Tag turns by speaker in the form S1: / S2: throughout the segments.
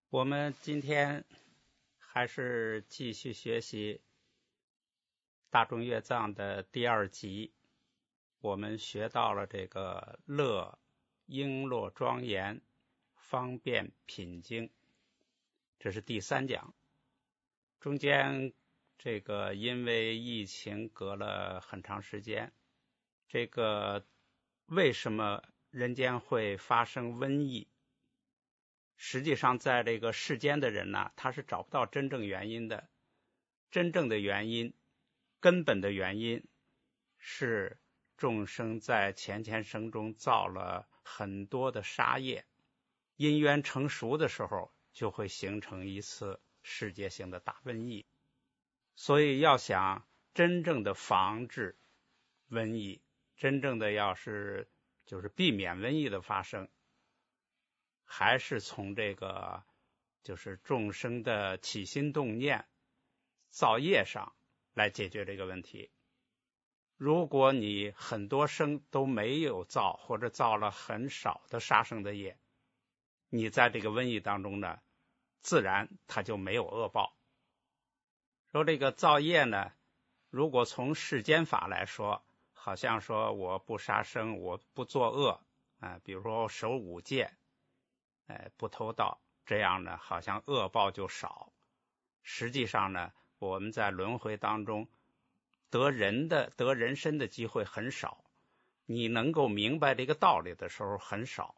S1: 我们今天还是继续学习大众乐藏的第二集，我们学到了这个乐璎珞庄严方便品经，这是第三讲。中间这个因为疫情隔了很长时间，这个为什么人间会发生瘟疫？实际上在这个世间的人呢，他是找不到真正原因的。真正的原因，根本的原因是众生在前生中造了很多的杀业，因缘成熟的时候就会形成一次世界性的大瘟疫。所以要想真正的防治瘟疫，真正的就是避免瘟疫的发生，还是从这个就是众生的起心动念造业上来解决这个问题。如果你很多生都没有造，或者造了很少的杀生的业，你在这个瘟疫当中呢，自然它就没有恶报。说这个造业呢，如果从世间法来说，好像说我不杀生，我不作恶比如说守五戒，不偷盗，这样呢好像恶报就少。实际上呢，我们在轮回当中得人身的机会很少，你能够明白这个道理的时候很少。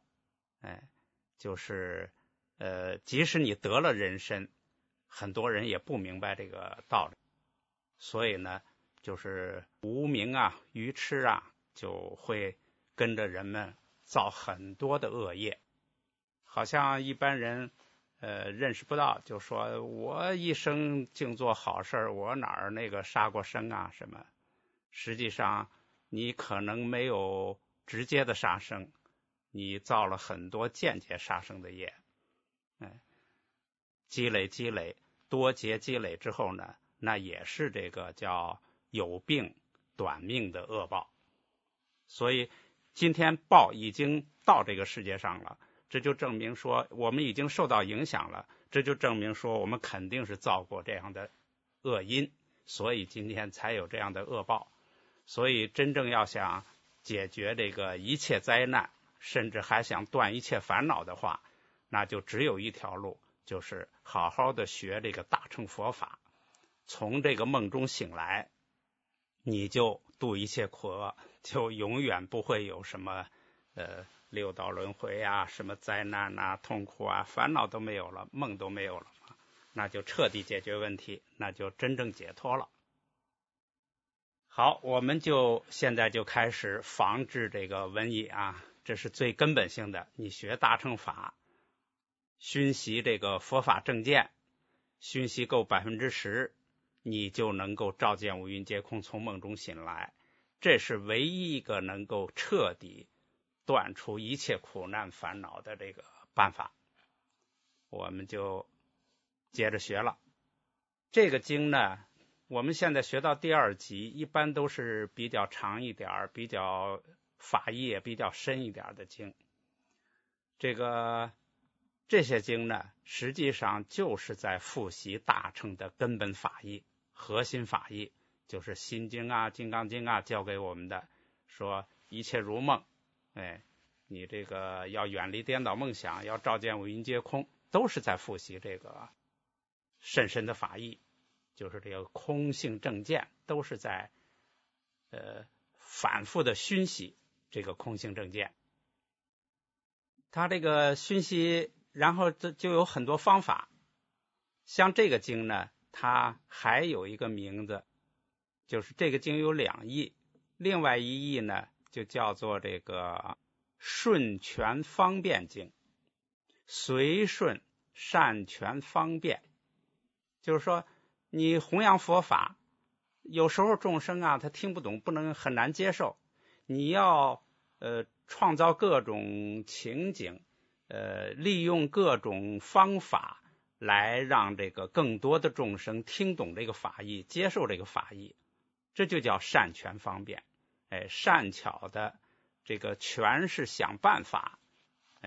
S1: 就是即使你得了人身，很多人也不明白这个道理。所以呢，就是无明愚痴就会跟着人们造很多的恶业。好像一般人认识不到，就说我一生净做好事，我哪儿那个杀过生什么。实际上你可能没有直接的杀生，你造了很多间接杀生的业。积累多劫积累之后呢，那也是这个叫有病短命的恶报。所以今天报已经到这个世界上了，这就证明说我们已经受到影响了，这就证明说我们肯定是造过这样的恶因，所以今天才有这样的恶报。所以真正要想解决这个一切灾难，甚至还想断一切烦恼的话，那就只有一条路，就是好好的学这个大乘佛法。从这个梦中醒来，你就度一切苦厄，就永远不会有什么六道轮回什么灾难痛苦烦恼都没有了，梦都没有了，那就彻底解决问题，那就真正解脱了。好，我们现在就开始防治这个瘟疫这是最根本性的。你学大乘法，熏习这个佛法正见，熏习够10%，你就能够照见五蕴皆空，从梦中醒来。这是唯一一个能够彻底断除一切苦难烦恼的这个办法。我们就接着学了。这个经呢，我们现在学到第二集，一般都是比较长一点，比较法义也比较深一点的经。这些经呢，实际上就是在复习大乘的根本法义、核心法义，就是心经金刚经教给我们的，说一切如梦，你这个要远离颠倒梦想，要照见五蕴皆空，都是在复习这个甚深的法义，就是这个空性正见，都是在反复的熏习这个空性正见。他这个熏习，然后就有很多方法。像这个经呢，它还有一个名字，就是这个经有2义，另外一义呢就叫做这个顺全方便经，随顺善全方便。就是说你弘扬佛法，有时候众生他听不懂，很难接受，你要创造各种情景，利用各种方法来让这个更多的众生听懂这个法义，接受这个法义，这就叫善全方便。善巧的这个全是想办法，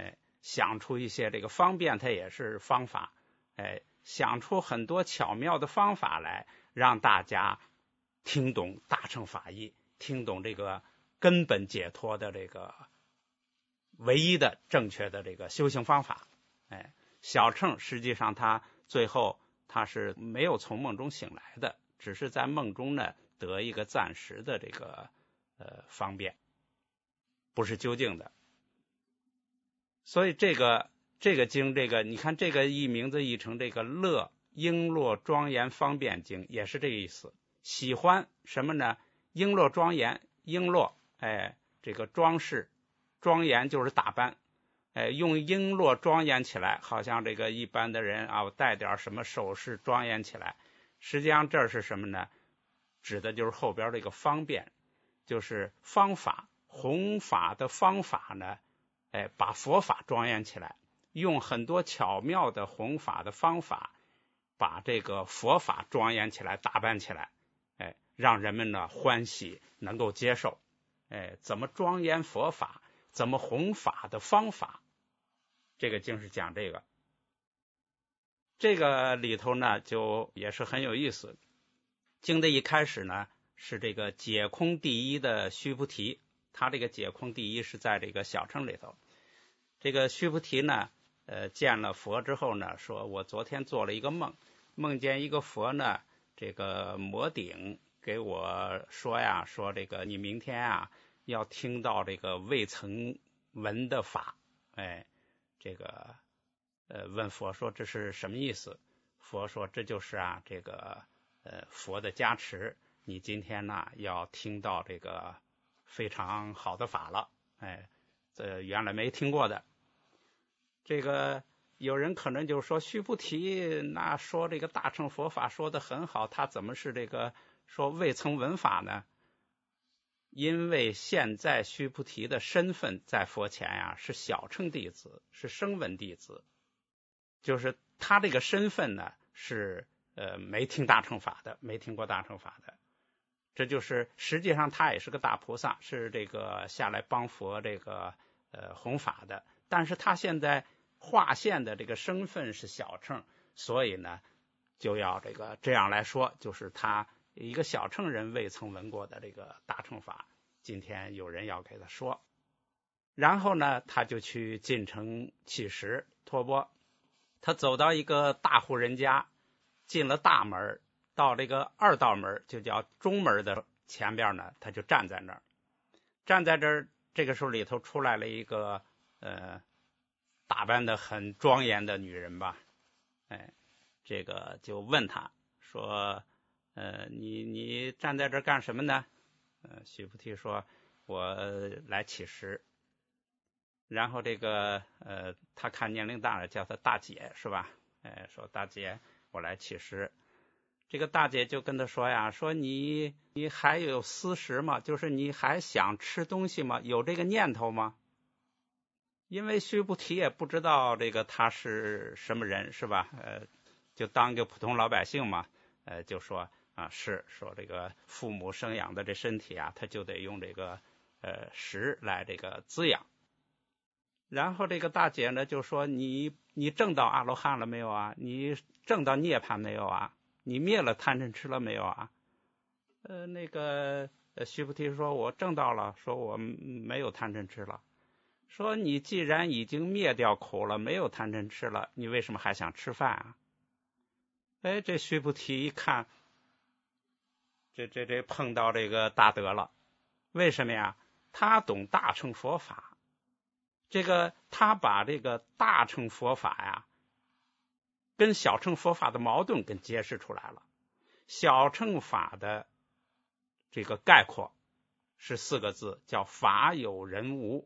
S1: 想出一些这个方便，它也是方法，想出很多巧妙的方法来，让大家听懂大乘法义，听懂这个根本解脱的这个唯一的正确的这个修行方法。小乘实际上他最后他是没有从梦中醒来的，只是在梦中呢得一个暂时的这个方便，不是究竟的。所以这个经，你看这个名字译成这个乐璎珞庄严方便经，也是这个意思。喜欢什么呢？璎珞庄严，璎珞这个装饰，庄严就是打扮，用璎珞庄严起来，好像这个一般的人啊带点什么首饰庄严起来。实际上这是什么呢？指的就是后边这个方便，就是方法，弘法的方法呢，把佛法庄严起来，用很多巧妙的弘法的方法，把这个佛法庄严起来，打扮起来，让人们呢欢喜，能够接受。怎么庄严佛法，怎么弘法的方法，这个经是讲这个。这个里头呢，就也是很有意思。经的一开始呢，是这个解空第一的须菩提，他这个解空第一是在这个小乘里头。这个须菩提呢，见了佛之后呢，说我昨天做了一个梦，梦见一个佛呢，这个摩顶给我说呀，说这个你明天啊要听到这个未曾闻的法，这个问佛说这是什么意思？佛说这就是啊这个佛的加持，你今天呢要听到这个非常好的法了，这原来没听过的。这个有人可能就说须菩提那说这个大乘佛法说的很好，他怎么是这个说未曾闻法呢？因为现在须菩提的身份在佛前呀是小乘弟子，是声闻弟子，就是他这个身份呢是没听大乘法的，没听过大乘法的。这就是实际上他也是个大菩萨，是这个下来帮佛这个弘法的，但是他现在化现的这个身份是小乘，所以呢就要这样来说，就是他一个小乘人未曾闻过的这个大乘法，今天有人要给他说。然后呢他就去进城乞食托钵，他走到一个大户人家，进了大门，到这个二道门，就叫中门的前边呢，他就站在那儿。站在这儿，这个时候里头出来了一个打扮的很庄严的女人吧，这个就问他说你站在这儿干什么呢？须菩提说我来乞食。然后这个他看年龄大了，叫他大姐是吧？说大姐我来乞食。这个大姐就跟他说呀，说你还有私食吗？就是你还想吃东西吗？有这个念头吗？因为须菩提也不知道这个他是什么人是吧？就当个普通老百姓嘛，就说啊是说这个父母生养的这身体啊，他就得用这个食来这个滋养。然后这个大姐呢就说你证到阿罗汉了没有啊？你证到涅槃没有啊？你灭了贪嗔痴了没有啊？那个须菩提说我证到了，说我没有贪嗔痴了。说你既然已经灭掉苦了，没有贪嗔痴了，你为什么还想吃饭啊？这须菩提一看，这碰到这个大德了。为什么呀？他懂大乘佛法，他把这个大乘佛法呀跟小乘佛法的矛盾给揭示出来了。小乘法的这个概括是4个字，叫法有人无。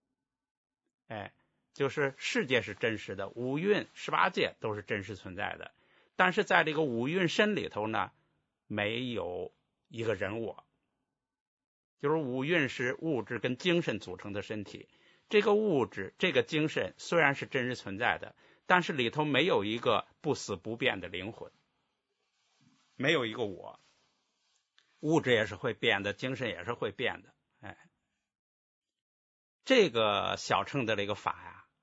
S1: 就是世界是真实的，五蕴18界都是真实存在的，但是在这个五蕴身里头呢，没有一个人我。就是五蕴是物质跟精神组成的身体，这个物质这个精神虽然是真实存在的，但是里头没有一个不死不变的灵魂，没有一个我。物质也是会变的，精神也是会变的。这个小乘的这个法呀，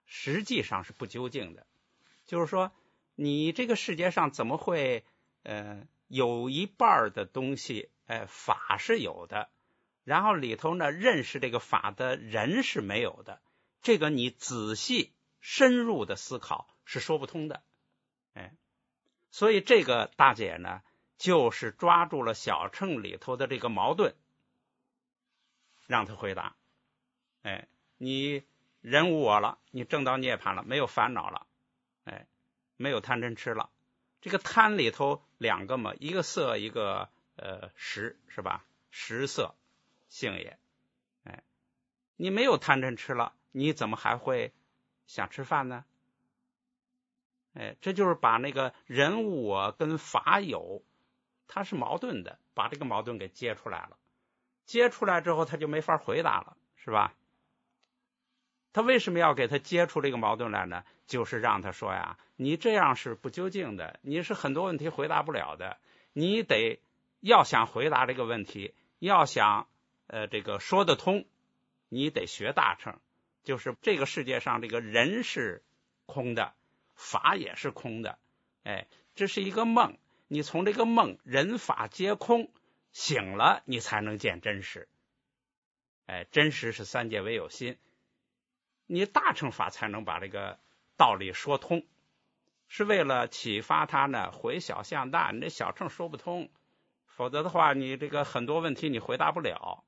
S1: 实际上是不究竟的。就是说，你这个世界上怎么会有一半的东西法是有的，然后里头呢认识这个法的人是没有的？这个你仔细深入的思考是说不通的。所以这个大姐呢就是抓住了小乘里头的这个矛盾，让他回答。你人无我了，你证到涅槃了，没有烦恼了，没有贪嗔痴了。这个贪里头两个嘛，一个色，一个识，是吧？识色性也。你没有贪嗔痴了，你怎么还会想吃饭呢？这就是把那个人我跟法有它是矛盾的，把这个矛盾给揭出来了。揭出来之后他就没法回答了，是吧？他为什么要给他揭出这个矛盾来呢？就是让他说呀，你这样是不究竟的，你是很多问题回答不了的，你得要想回答这个问题，要想这个说得通，你得学大乘。就是这个世界上这个人是空的，法也是空的，这是一个梦，你从这个梦人法皆空醒了，你才能见真实。真实是三界唯有心，你大乘法才能把这个道理说通，是为了启发他呢回小向大。你这小乘说不通，否则的话你这个很多问题你回答不了。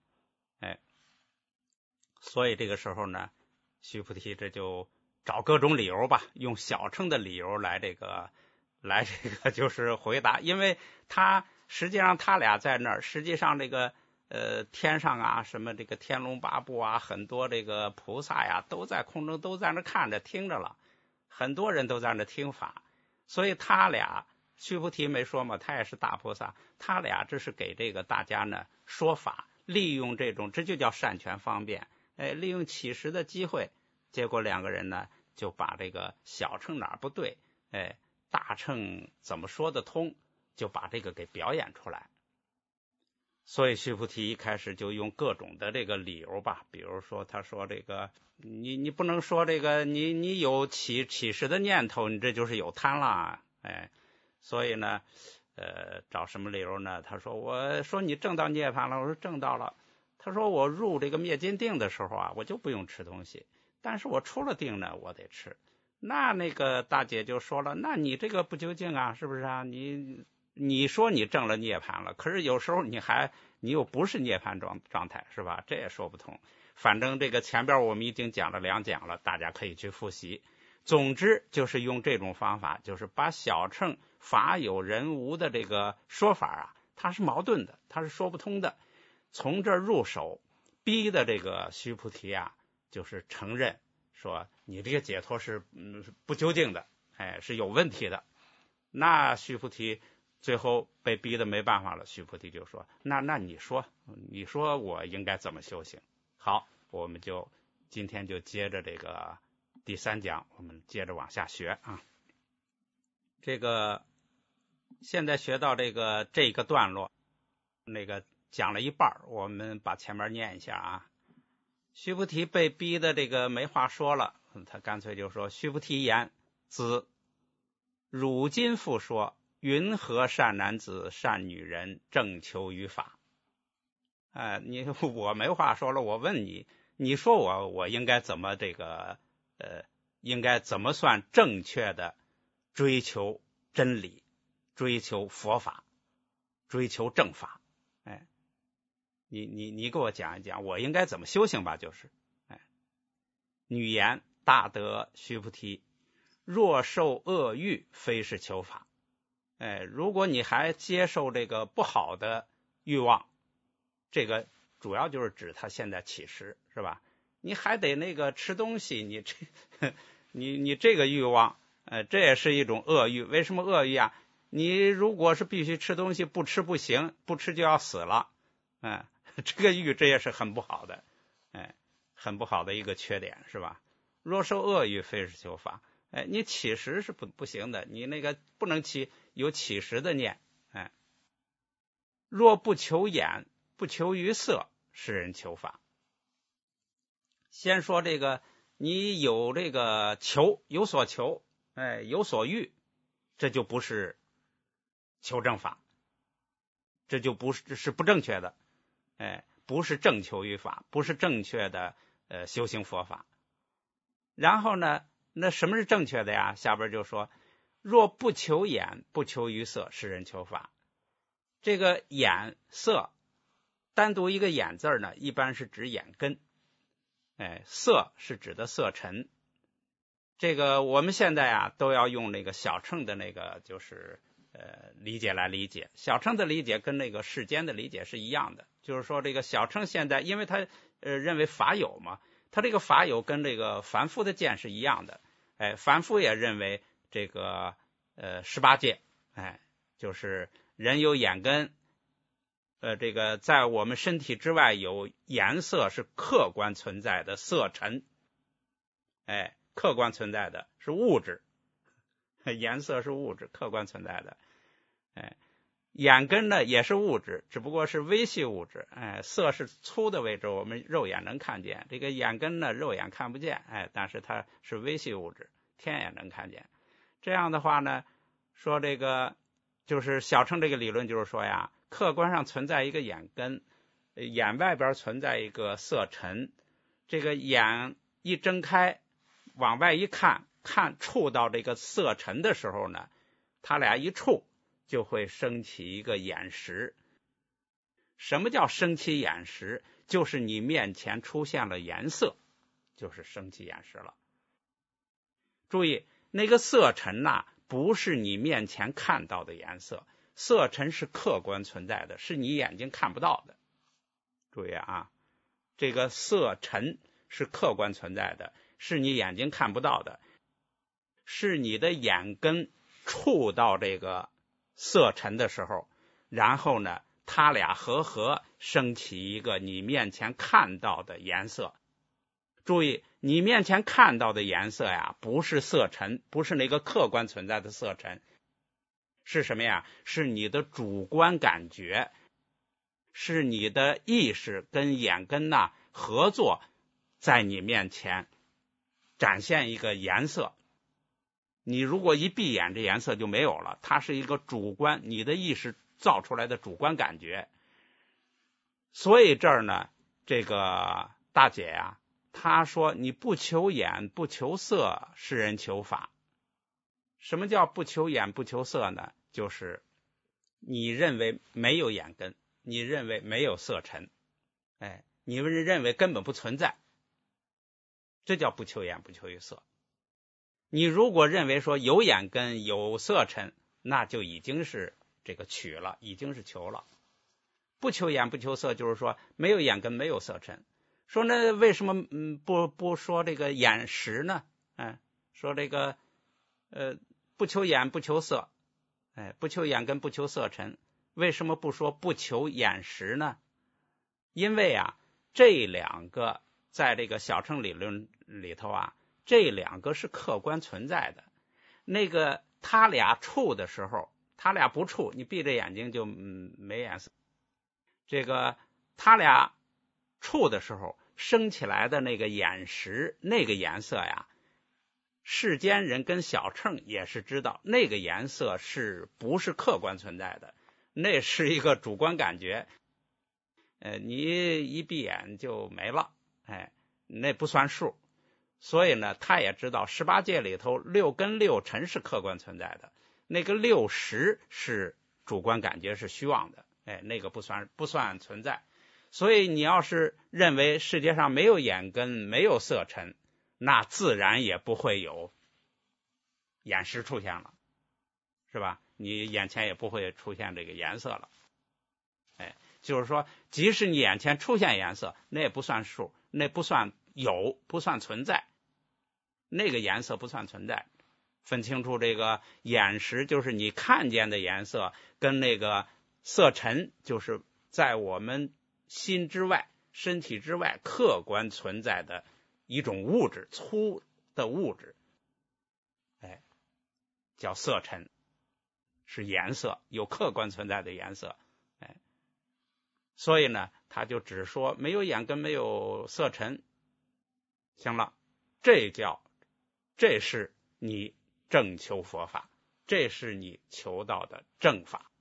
S1: 所以这个时候呢，须菩提这就找各种理由吧，用小乘的理由来这个就是回答。因为他实际上他俩在那儿，实际上这个天上啊，什么这个天龙八部啊，很多这个菩萨呀都在空中都在那看着听着了，很多人都在那听法。所以他俩须菩提没说嘛，他也是大菩萨，他俩这是给这个大家呢说法，利用这种，这就叫善权方便，利用起时的机会。结果两个人呢就把这个小乘哪儿不对，大乘怎么说得通，就把这个给表演出来。所以须菩提一开始就用各种的这个理由吧，比如说他说这个你不能说这个你有起时的念头，你这就是有贪了。所以呢找什么理由呢？他说我说你证到涅槃了，我说证到了。他说我入这个灭尽定的时候啊，我就不用吃东西，但是我出了定呢，我得吃。那个大姐就说了，那你这个不究竟啊，是不是啊？你说你证了涅槃了，可是有时候你又不是涅槃状态，是吧？这也说不通。反正这个前边我们已经讲了2讲了，大家可以去复习。总之就是用这种方法，就是把小乘法有人无的这个说法啊，它是矛盾的，它是说不通的。从这儿入手，逼的这个须菩提啊，就是承认说你这个解脱是不究竟的，是有问题的。那须菩提最后被逼得没办法了，须菩提就说那你说我应该怎么修行？好，我们就今天就接着这个第3讲，我们接着往下学啊。这个现在学到这个段落，那个讲了一半，我们把前面念一下啊。须菩提被逼的这个没话说了，他干脆就说：须菩提言，子汝今复说，云何善男子善女人正求于法？我没话说了，我问你，你说我应该怎么应该怎么算正确的追求真理，追求佛法，追求正法？你给我讲一讲，我应该怎么修行吧？就是，女言大德须菩提，若受恶欲，非是求法。如果你还接受这个不好的欲望，这个主要就是指他现在起时，是吧？你还得那个吃东西，你这个欲望，这也是一种恶欲。为什么恶欲啊？你如果是必须吃东西，不吃不行，不吃就要死了，这个欲这也是很不好的，很不好的一个缺点，是吧？若受恶欲，非是求法。你起时是不行的，你那个不能有起时的念。若不求眼，不求于色，是人求法。先说这个你有这个求，有所求，有所欲，这就不是求正法，这就不是不正确的，不是正求于法，不是正确的修行佛法。然后呢，那什么是正确的呀？下边就说，若不求眼，不求于色，是人求法。这个眼色，单独一个眼字呢，一般是指眼根，色是指的色尘。这个我们现在啊都要用那个小乘的那个就是理解来理解。小乘的理解跟那个世间的理解是一样的，就是说这个小乘现在因为他认为法有嘛，他这个法有跟这个凡夫的见是一样的，凡夫也认为这个18界，就是人有眼根，这个在我们身体之外有颜色是客观存在的色尘，客观存在的是物质，颜色是物质，客观存在的，眼根呢也是物质，只不过是微细物质，色是粗的位置，我们肉眼能看见，这个眼根呢肉眼看不见，但是它是微细物质，天眼能看见。这样的话呢，说这个就是小乘这个理论就是说呀，客观上存在一个眼根，眼外边存在一个色尘，这个眼一睁开往外一看，触到这个色尘的时候呢，它俩一触就会升起一个眼识。什么叫升起眼识？就是你面前出现了颜色，就是升起眼识了。注意，那个色尘呐，不是你面前看到的颜色，色尘是客观存在的，是你眼睛看不到的。注意啊，这个色尘是客观存在的，是你眼睛看不到的，是你的眼根触到这个色尘的时候，然后呢，它俩合升起一个你面前看到的颜色。注意，你面前看到的颜色呀，不是色尘，不是那个客观存在的色尘，是什么呀？是你的主观感觉，是你的意识跟眼根呐合作，在你面前展现一个颜色。你如果一闭眼，这颜色就没有了，它是一个主观，你的意识造出来的主观感觉。所以这儿呢，这个大姐呀，他说你不求眼不求色，是人求法。什么叫不求眼不求色呢？就是你认为没有眼根，你认为没有色尘，你们认为根本不存在，这叫不求眼不求于色。你如果认为说有眼根有色尘，那就已经是这个取了，已经是求了。不求眼不求色，就是说没有眼根没有色尘。说那为什么不说这个眼识呢？说这个不求眼不求色，不求眼根不求色尘，为什么不说不求眼识呢？因为啊，这两个在这个小乘理论里头啊，这两个是客观存在的。那个他俩触的时候，他俩不触，你闭着眼睛就没颜色。这个他俩触的时候升起来的那个眼识，那个颜色呀，世间人跟小乘也是知道，那个颜色是不是客观存在的，那是一个主观感觉。你一闭眼就没了，那不算数。所以呢，他也知道18界里头六根六尘是客观存在的，那个六识是主观感觉，是虚妄的，那个不算存在。所以你要是认为世界上没有眼根没有色尘，那自然也不会有眼识出现了，是吧？你眼前也不会出现这个颜色了。就是说即使你眼前出现颜色，那也不算数，那不算有，不算存在，那个颜色不算存在。分清楚这个眼识，就是你看见的颜色，跟那个色尘，就是在我们心之外身体之外客观存在的一种物质，粗的物质，叫色尘，是颜色，有客观存在的颜色。所以呢，他就只说没有眼根没有色尘，行了， 这是你正求佛法，这是你求道的正法。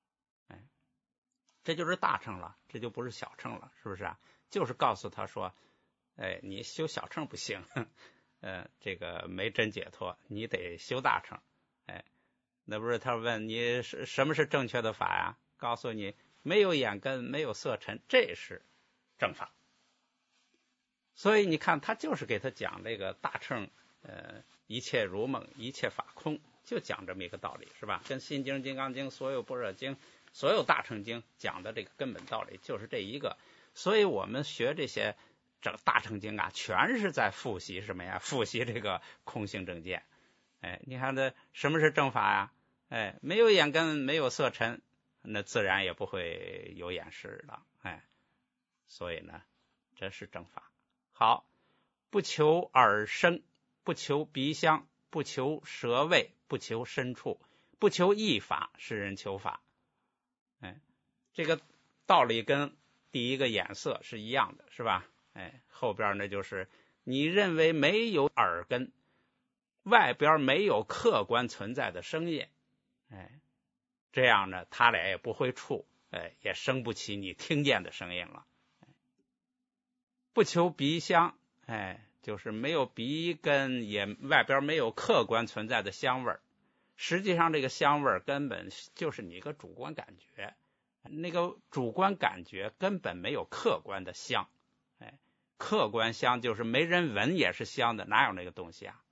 S1: 这就是大乘了，这就不是小乘了，是不是啊？就是告诉他说，你修小乘不行，这个没真解脱，你得修大乘。那不是他问你什么是正确的法呀？告诉你没有眼根，没有色尘，这是正法。所以你看，他就是给他讲这个大乘，一切如梦，一切法空，就讲这么一个道理，是吧？跟心经、金刚经、所有般若经、所有大乘经讲的这个根本道理就是这一个。所以我们学这些大乘经啊，全是在复习什么呀？复习这个空性正见。你看这什么是正法呀？没有眼根，没有色尘，那自然也不会有眼识了。所以呢，这是正法。好，不求耳声，不求鼻香，不求舌味，不求身处，不求意法，是人求法。这个道理跟第一个眼色是一样的，是吧？后边呢就是你认为没有耳根，外边没有客观存在的声音，这样呢他俩也不会触，也生不起你听见的声音了。不求鼻香，就是没有鼻根，也外边没有客观存在的香味儿。实际上这个香味儿根本就是你一个主观感觉，那个主观感觉根本没有客观的香。客观香就是没人闻也是香的，哪有那个东西啊？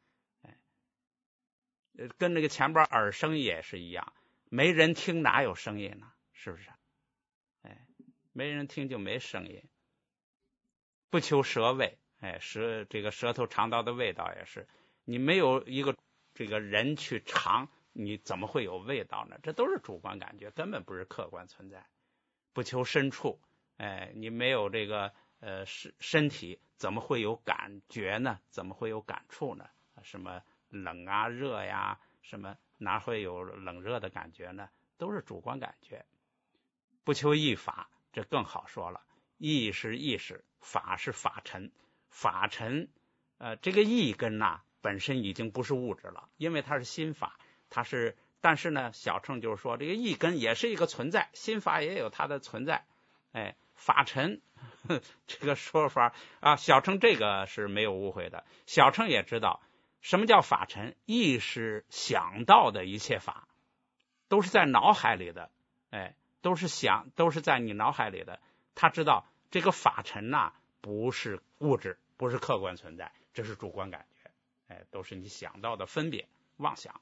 S1: 跟那个前边耳声也是一样，没人听哪有声音呢？是不是？没人听就没声音。不求舌味，这个舌头尝到的味道也是，你没有一个这个人去尝，你怎么会有味道呢？这都是主观感觉，根本不是客观存在。不求身处，你没有这个身体，怎么会有感觉呢？怎么会有感触呢？什么冷啊热呀，什么哪会有冷热的感觉呢？都是主观感觉。不求意法，这更好说了。意是意识，法是法尘。法尘这个意根呐，本身已经不是物质了，因为它是心法，但是呢小乘就是说这个意根也是一个存在，心法也有它的存在。法尘这个说法啊，小乘这个是没有误会的，小乘也知道什么叫法尘。意是想到的一切法，都是在脑海里的，都是在你脑海里的。他知道这个法尘呐，不是物质，不是客观存在，这是主观感觉，都是你想到的分别妄想。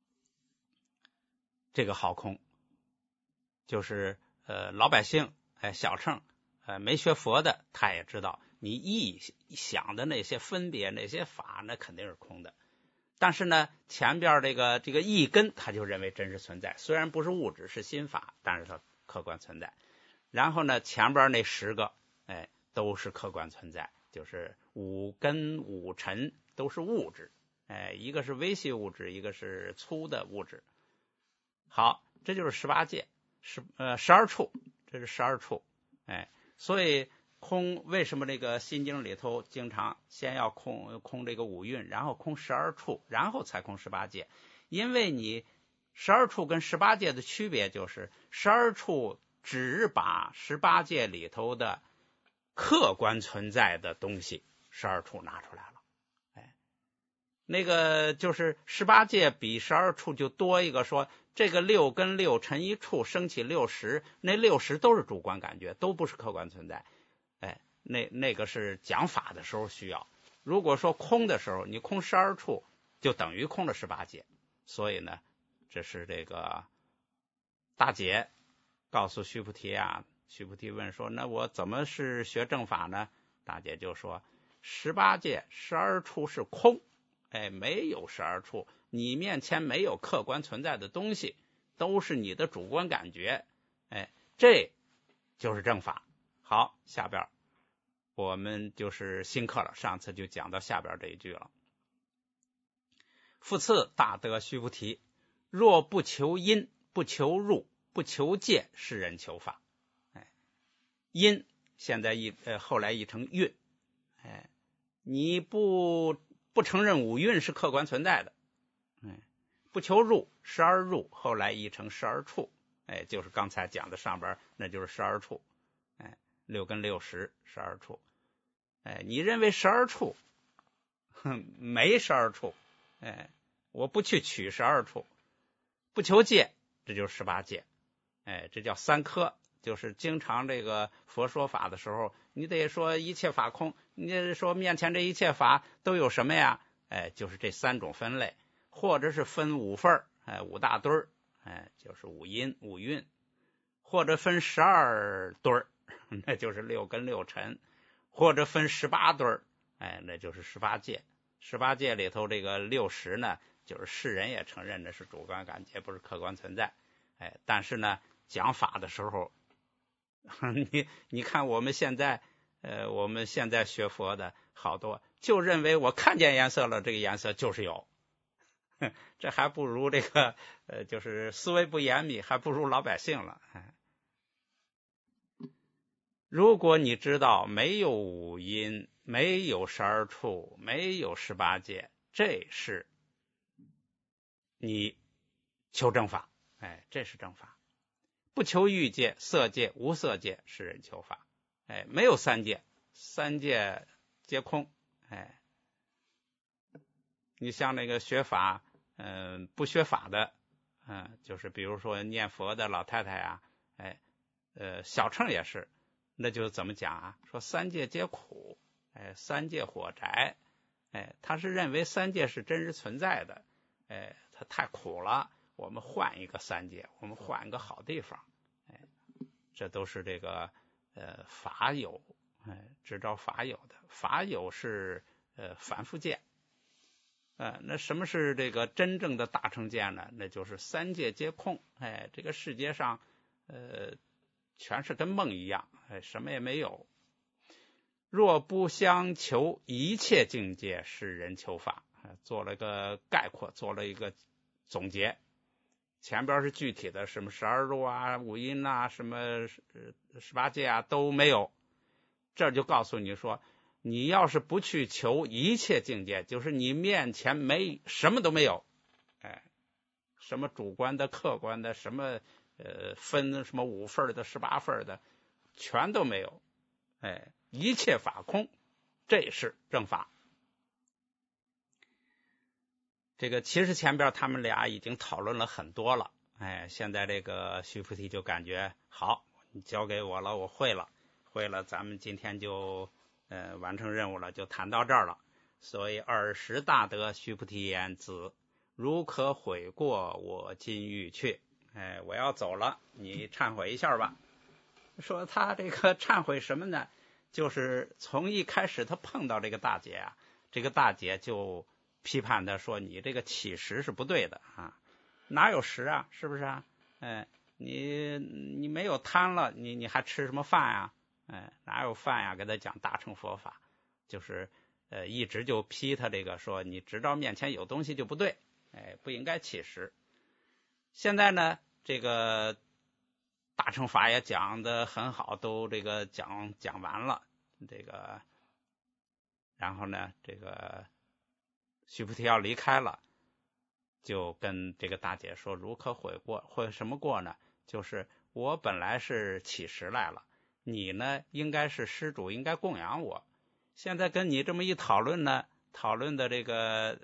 S1: 这个好空，就是老百姓小乘没学佛的，他也知道你一想的那些分别那些法，那肯定是空的。但是呢，前边这个意根，他就认为真实存在，虽然不是物质是心法，但是它客观存在。然后呢，前边那10个都是客观存在，就是五根五尘都是物质，一个是微细物质，一个是粗的物质。好，这就是18界，12处，这是12处。所以空为什么这个心经里头经常先要空这个五蕴，然后空12处，然后才空18界？因为你12处跟18界的区别就是12处只把18界里头的客观存在的东西12处拿出来了。那个就是18界比12处就多一个，说这个6跟6乘一处升起60，那60都是主观感觉，都不是客观存在。那个是讲法的时候需要。如果说空的时候，你空12处就等于空了18界。所以呢，这是这个大姐告诉须菩提啊，须菩提问说，那我怎么是学正法呢？大姐就说18界12处是空，没有12处，你面前没有客观存在的东西，都是你的主观感觉，这就是正法。好，下边我们就是新课了，上次就讲到下边这一句了。复次，大德须菩提，若不求因，不求入，不求界，是人求法。因现在后来译成蕴，你不不承认五蕴是客观存在的，不求入，时而入，后来译成时而处，就是刚才讲的上边，那就是时而处，六根六识，时而处，你认为时而处，没时而处，我不去取时而处，不求界，这就是18界，这叫三科。就是经常这个佛说法的时候，你得说一切法空，你得说面前这一切法都有什么呀？就是这3种分类，或者是分5份，5大堆儿，就是5因5蕴，或者分12堆儿，那就是6根6尘，或者分18堆儿，那就是18界。18界里头这个60呢，就是世人也承认的是主观感觉，不是客观存在，但是呢，讲法的时候。你看我们现在学佛的好多就认为我看见颜色了，这个颜色就是有，这还不如这个就是思维不严密，还不如老百姓了。如果你知道没有五因，没有12处，没有18界，这是你求正法，这是正法。不求欲界、色界、无色界，是人求法。没有3界，3界皆空。你像那个学法，不学法的，就是比如说念佛的老太太呀，小乘也是，那就怎么讲啊？说3界皆苦，3界火宅，他是认为3界是真实存在的，他太苦了。我们换一个3界，我们换一个好地方，这都是这个法有，只招法有的。法有是凡夫界，那什么是这个真正的大乘见呢？那就是3界皆空，这个世界上全是跟梦一样，什么也没有。若不相求一切境界，是人求法，做了个概括，做了一个总结。前边是具体的什么12入啊、5因啊、什么18界啊都没有，这就告诉你说，你要是不去求一切境界，就是你面前什么都没有，什么主观的、客观的，什么分什么5份的、18份的，全都没有，一切法空，这是正法。这个其实前边他们俩已经讨论了很多了，现在这个须菩提就感觉好，你交给我了，我会了，咱们今天就完成任务了，就谈到这儿了。所以20大德，须菩提言：子如可悔过，我今欲去。我要走了，你忏悔一下吧。说他这个忏悔什么呢？就是从一开始他碰到这个大姐啊，这个大姐就批判他说，你这个起食是不对的啊，哪有食啊，是不是啊？你没有贪了，你还吃什么饭呀？哪有饭呀？给他讲大乘佛法，就是一直就批他这个说，你知道面前有东西就不对，不应该起食。现在呢，这个大乘法也讲得很好，都这个讲完了，这个然后呢，这个须菩提要离开了，就跟这个大姐说，如可悔过，悔什么过呢？就是我本来是起食来了，你呢应该是施主，应该供养我，现在跟你这么一讨论呢，讨论的这个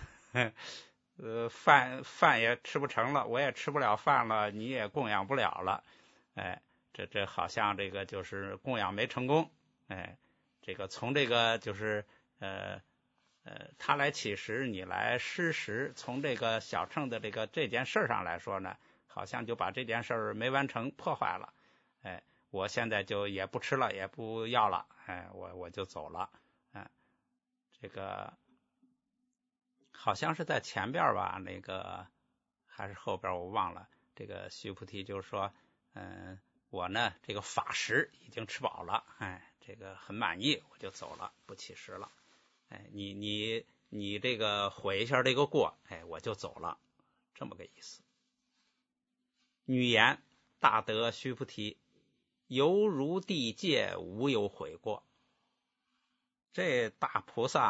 S1: 饭也吃不成了，我也吃不了饭了，你也供养不了了，这好像这个就是供养没成功，这个从这个就是他来起食，你来施食，从这个小乘的这件事上来说呢，好像就把这件事没完成，破坏了。我现在就也不吃了，也不要了，我就走了。这个好像是在前边吧，那个还是后边我忘了。这个须菩提就说，我呢这个法食已经吃饱了，这个很满意，我就走了，不起食了。你这个悔一下这个过，我就走了，这么个意思。女言：大德须菩提，犹如地界，无有悔过。这大菩萨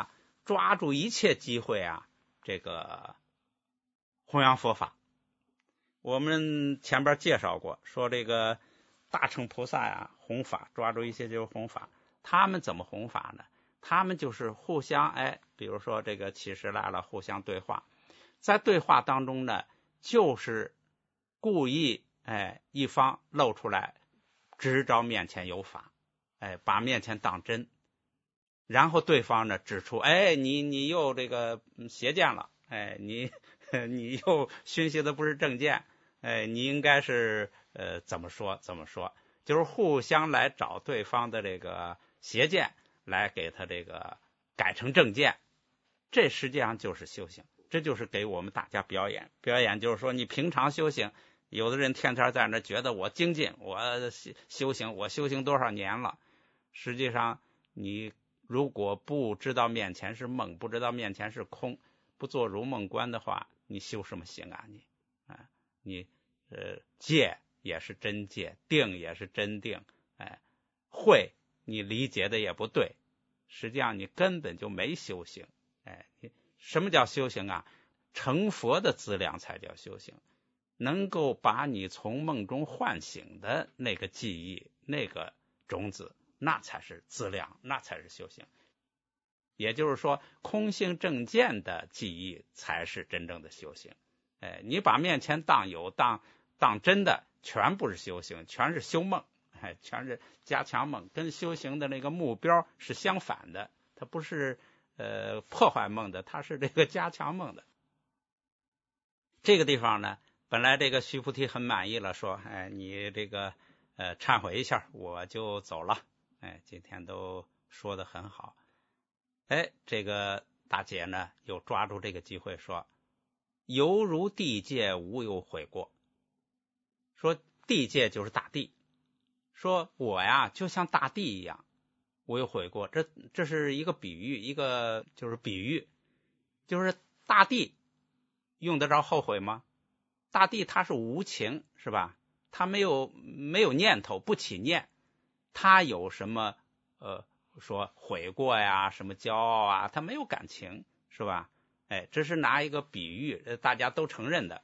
S1: 抓住一切机会啊，这个弘扬佛法。我们前边介绍过，说这个大乘菩萨呀，弘法抓住一切就是弘法。他们怎么弘法呢？他们就是互相比如说这个乞食来了，互相对话，在对话当中呢，就是故意一方露出来，支着面前有法，把面前当真，然后对方呢指出，你又这个邪见了，你又熏习的不是正见，你应该是怎么说，就是互相来找对方的这个邪见，来给他这个改成正见。这实际上就是修行，这就是给我们大家表演。就是说，你平常修行，有的人天天在那觉得我精进，我修行多少年了，实际上你如果不知道面前是梦，不知道面前是空，不做如梦观的话，你修什么行啊？你戒也是真戒，定也是真定，慧你理解的也不对，实际上你根本就没修行。什么叫修行啊？成佛的资粮才叫修行，能够把你从梦中唤醒的那个记忆，那个种子，那才是资粮，那才是修行。也就是说，空性正见的记忆才是真正的修行。你把面前当有当真的，全不是修行，全是修梦，全是加强梦，跟修行的那个目标是相反的。它不是破坏梦的，它是这个加强梦的。这个地方呢，本来这个须菩提很满意了，说你这个忏悔一下，我就走了。今天都说得很好。这个大姐呢又抓住这个机会说，犹如地界无有悔过。说地界就是大地，说我呀就像大地一样，无有悔过。这是一个比喻，一个就是比喻，就是大地用得着后悔吗？大地它是无情，是吧？它没有念头，不起念，它有什么说悔过呀，什么骄傲啊，它没有感情，是吧？这是拿一个比喻，大家都承认的。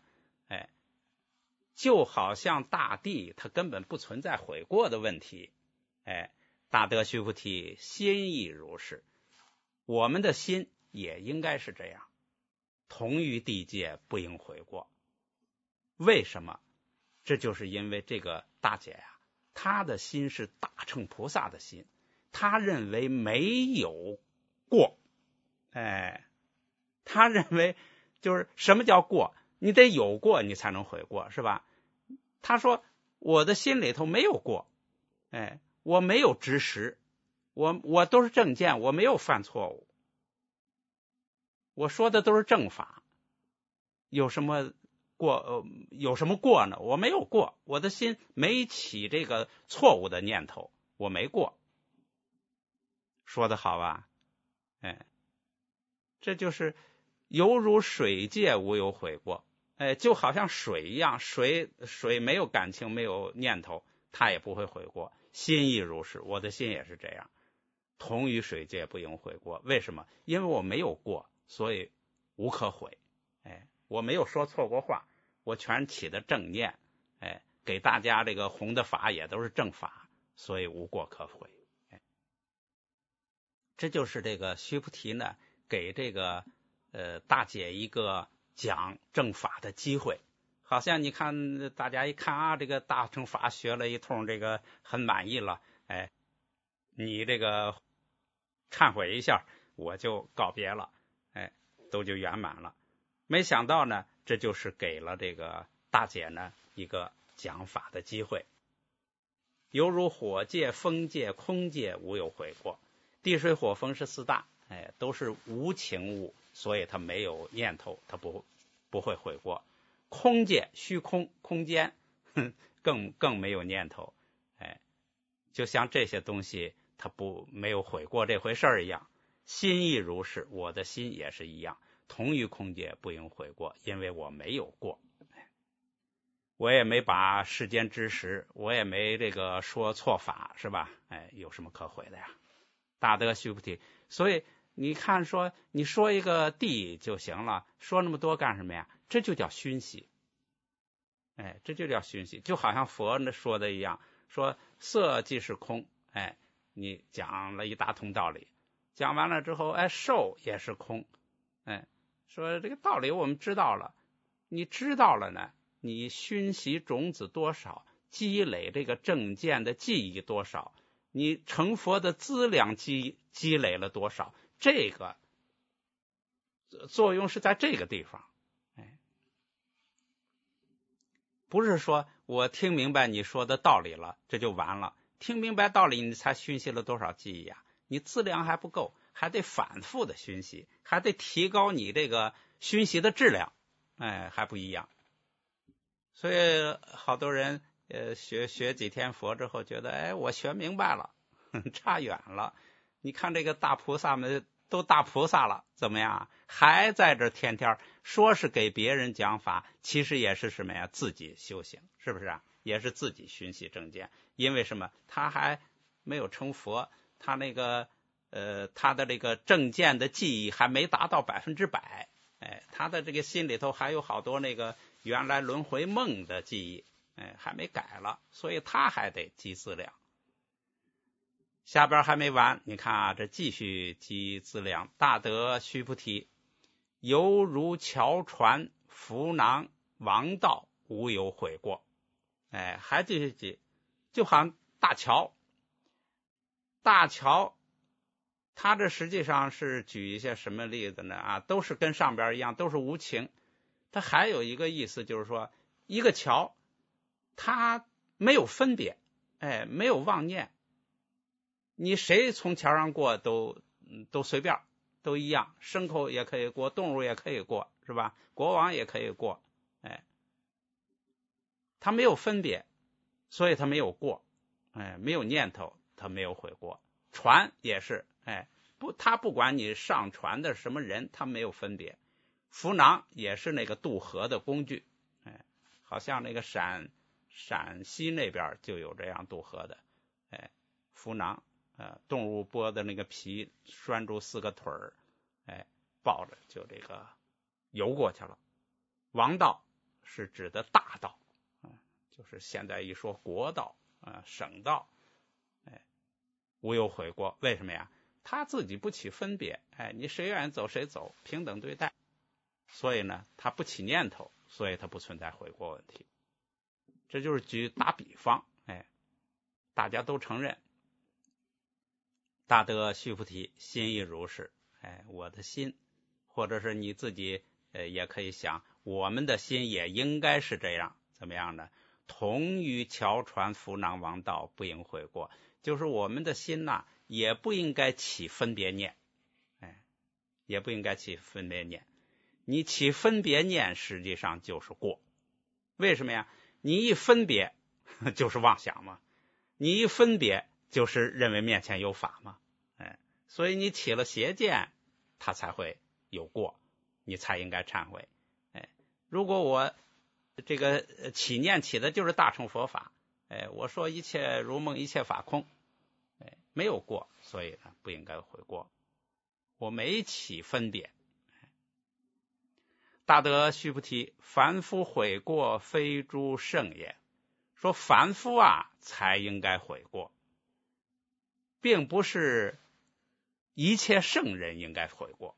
S1: 就好像大地它根本不存在悔过的问题。大德须菩提心亦如是，我们的心也应该是这样，同于地界不应悔过。为什么？这就是因为这个大姐呀，她的心是大乘菩萨的心，她认为没有过。她认为就是什么叫过？你得有过你才能悔过，是吧？她说我的心里头没有过，我没有执实，我都是正见，我没有犯错误，我说的都是正法，有什么过呢？我没有过，我的心没起这个错误的念头，我没过。说得好吧？这就是犹如水界无有悔过。就好像水一样，水没有感情，没有念头，它也不会悔过。心亦如是，我的心也是这样，同于水界不应悔过。为什么？因为我没有过，所以无可悔。我没有说错过话，我全起的正念，给大家这个弘的法也都是正法，所以无过可悔。这就是这个须菩提呢，给这个大姐一个讲正法的机会。好像你看大家一看啊，这个大乘法学了一通，这个很满意了，你这个忏悔一下，我就告别了，都就圆满了。没想到呢，这就是给了这个大姐呢一个讲法的机会。犹如火界、风界、空界无有悔过。地水火风是四大，都是无情物，所以它没有念头，它不会悔过。空界虚空空间更没有念头，就像这些东西它没有悔过这回事儿一样。心亦如是，我的心也是一样，同于空界不应悔过，因为我没有过，我也没把世间之实，我也没这个说错法，是吧？有什么可悔的呀？大德须菩提，所以你看说你说一个地就行了，说那么多干什么呀？这就叫熏习。这就叫熏习，就好像佛说的一样，说色即是空，你讲了一大通道理，讲完了之后，受也是空，说这个道理我们知道了，你知道了呢，你熏习种子多少，积累这个正见的记忆多少，你成佛的资粮积累了多少，这个作用是在这个地方。不是说我听明白你说的道理了，这就完了。听明白道理，你才熏习了多少记忆啊？你资粮还不够，还得反复的熏习，还得提高你这个熏习的质量，还不一样。所以好多人学几天佛之后，觉得我学明白了，差远了。你看这个大菩萨们都大菩萨了，怎么样？还在这天天说是给别人讲法，其实也是什么呀？自己修行，是不是啊？也是自己熏习正见。因为什么？他还没有成佛，他那个他的这个正见的记忆还没达到100%，他的这个心里头还有好多那个原来轮回梦的记忆，还没改了，所以他还得积资粮。下边还没完，你看啊，这继续积资粮。大德须菩提，犹如桥船浮囊王道，无有悔过。还继续积，就好像大桥，它这实际上是举一些什么例子呢？都是跟上边一样，都是无情。它还有一个意思，就是说一个桥，它没有分别，没有妄念。你谁从桥上过都随便，都一样，牲口也可以过，动物也可以过，是吧？国王也可以过，他没有分别，所以他没有过，没有念头，他没有悔过。船也是，他不管你上船的什么人，他没有分别。浮囊也是那个渡河的工具，好像那个陕西那边就有这样渡河的，浮囊。动物剥的那个皮拴住4个腿儿，抱着就这个游过去了。王道是指的大道，就是现在一说国道，省道，无有悔过。为什么呀？他自己不起分别，你谁愿意走谁走，平等对待。所以呢，他不起念头，所以他不存在悔过问题。这就是打比方，大家都承认。大德须菩提，心亦如是。我的心，或者是你自己也可以想，我们的心也应该是这样。怎么样呢？同于桥船浮囊王道，不应悔过。就是我们的心呐，也不应该起分别念，也不应该起分别念。你起分别念，实际上就是过。为什么呀？你一分别就是妄想嘛，你一分别就是认为面前有法嘛，所以你起了邪见，他才会有过，你才应该忏悔。如果我这个起念起的就是大乘佛法，我说一切如梦，一切法空，没有过，所以呢不应该悔过。我没起分别。大德须菩提，凡夫悔过，非诸圣也。说凡夫才应该悔过，并不是一切圣人应该悔过。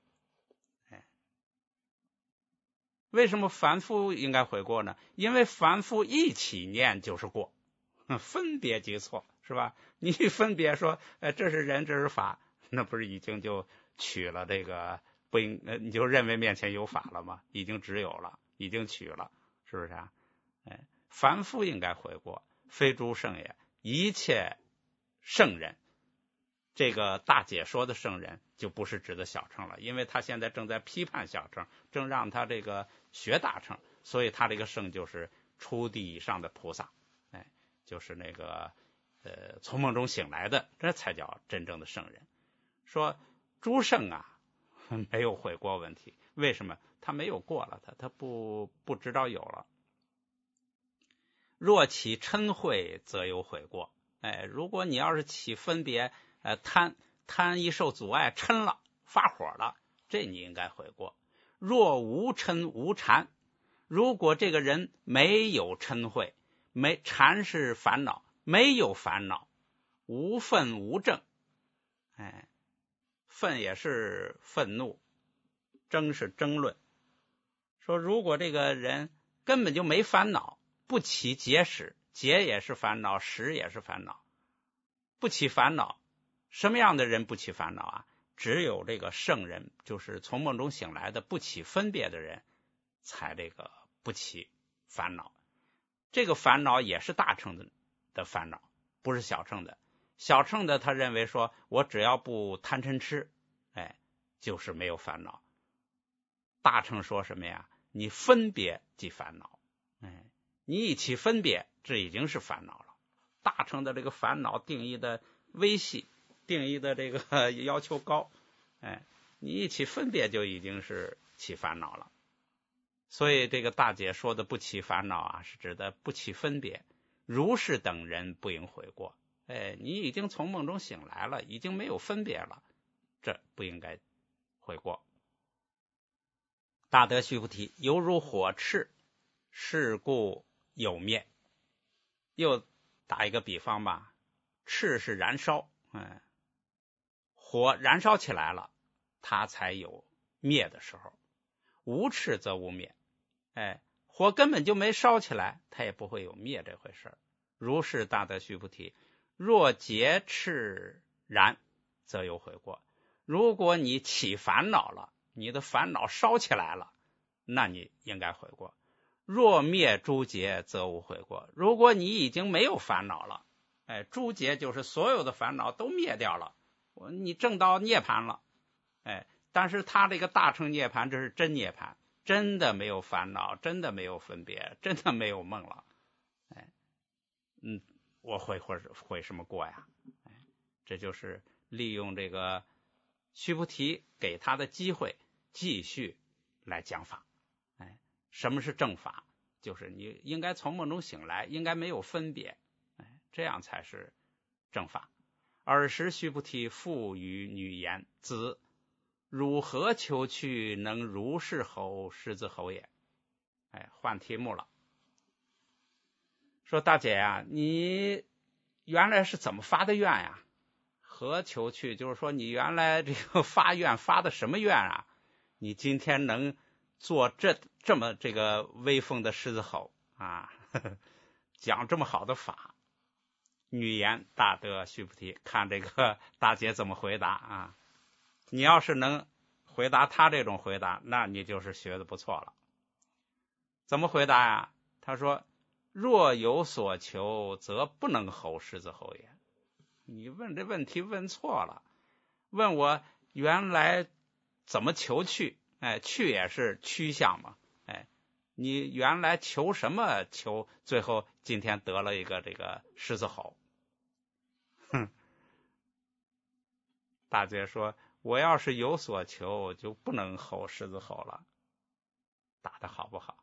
S1: 为什么凡夫应该悔过呢？因为凡夫一起念就是过，分别即错，是吧？你一分别说这是人，这是法，那不是已经就取了这个不应，你就认为面前有法了吗？已经只有了，已经取了，是不是啊？凡夫应该悔过，非诸圣也。一切圣人，这个大姐说的圣人就不是指的小乘了，因为他现在正在批判小乘，正让他这个学大乘，所以他这个圣就是初地以上的菩萨，就是那个从梦中醒来的，这才叫真正的圣人。说诸圣没有悔过问题，为什么？他没有过了，他不知道有了。若起嗔恚，则有悔过。如果你要是起分别，贪一受阻碍，嗔了， 发火了，这你应该悔过。若无嗔无缠，如果这个人没有嗔恚，缠是烦恼，没有烦恼，无愤无争，愤也是愤怒，争是争论。说如果这个人根本就没烦恼，不起结识，结也是烦恼，识也是烦恼，不起烦恼。什么样的人不起烦恼啊？只有这个圣人，就是从梦中醒来的不起分别的人，才这个不起烦恼。这个烦恼也是大乘的烦恼，不是小乘的。小乘的他认为说，我只要不贪嗔痴，就是没有烦恼。大乘说什么呀？你分别即烦恼，你一起分别，这已经是烦恼了。大乘的这个烦恼定义的微细，定义的这个要求高，你一起分别就已经是起烦恼了。所以这个大姐说的不起烦恼啊，是指的不起分别。如是等人不应悔过，你已经从梦中醒来了，已经没有分别了，这不应该悔过。大德须菩提，犹如火炽，是故有灭。又打一个比方吧，炽是燃烧，火燃烧起来了，它才有灭的时候。无炽则无灭，火根本就没烧起来，它也不会有灭这回事。如是大德须菩提，若结炽燃，则有悔过。如果你起烦恼了，你的烦恼烧起来了，那你应该悔过。若灭诸结，则无悔过。如果你已经没有烦恼了，诸结就是所有的烦恼都灭掉了，你证到涅槃了，但是他这个大乘涅槃，这是真涅槃，真的没有烦恼，真的没有分别，真的没有梦了，我悔什么过呀？这就是利用这个须菩提给他的机会，继续来讲法。什么是正法？就是你应该从梦中醒来，应该没有分别，这样才是正法。尔时须菩提复与女言：子，汝何求去，能如是吼狮子吼也？换题目了。说大姐呀，你原来是怎么发的愿呀？何求去，就是说你原来这个发愿发的什么愿啊？你今天能做这么这个威风的狮子吼啊，讲这么好的法。女言：大德须菩提，看这个大姐怎么回答啊？你要是能回答他这种回答，那你就是学的不错了。怎么回答呀？他说：若有所求，则不能吼狮子吼也。你问这问题问错了，问我原来怎么求去？去也是趋向嘛。你原来求什么求？最后今天得了一个这个狮子吼。大姐说：我要是有所求，就不能吼狮子吼了。打得好不好？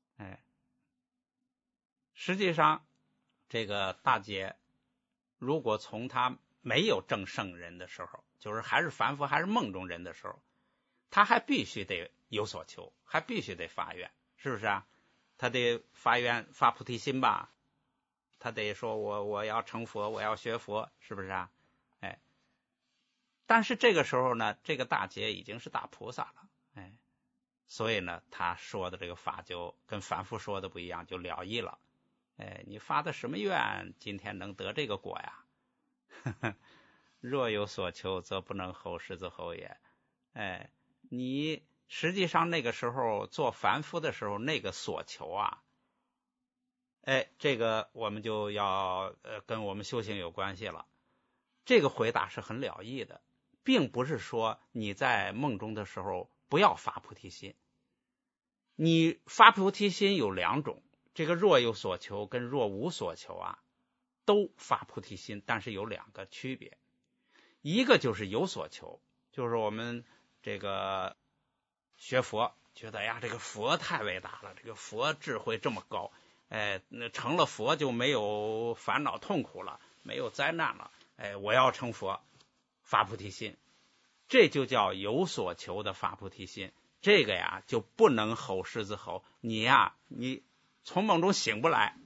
S1: 实际上这个大姐如果从他没有证圣人的时候，就是还是凡夫还是梦中人的时候，他还必须得有所求，还必须得发愿，是不是啊？他得发愿发菩提心吧，他得说我要成佛，我要学佛，是不是啊？但是这个时候呢，这个大姐已经是大菩萨了，所以呢他说的这个法就跟凡夫说的不一样，就了义了。你发的什么愿，今天能得这个果呀？若有所求，则不能吼狮子吼也。你实际上那个时候做凡夫的时候，那个所求啊，这个我们就要跟我们修行有关系了。这个回答是很了义的，并不是说你在梦中的时候不要发菩提心。你发菩提心有两种，这个若有所求跟若无所求啊，都发菩提心，但是有两个区别。一个就是有所求，就是我们这个学佛觉得呀，这个佛太伟大了，这个佛智慧这么高，那成了佛就没有烦恼痛苦了，没有灾难了，我要成佛，发菩提心。 这就叫有所求的发菩提心。这个呀就不能吼狮子吼，你从梦中醒不来。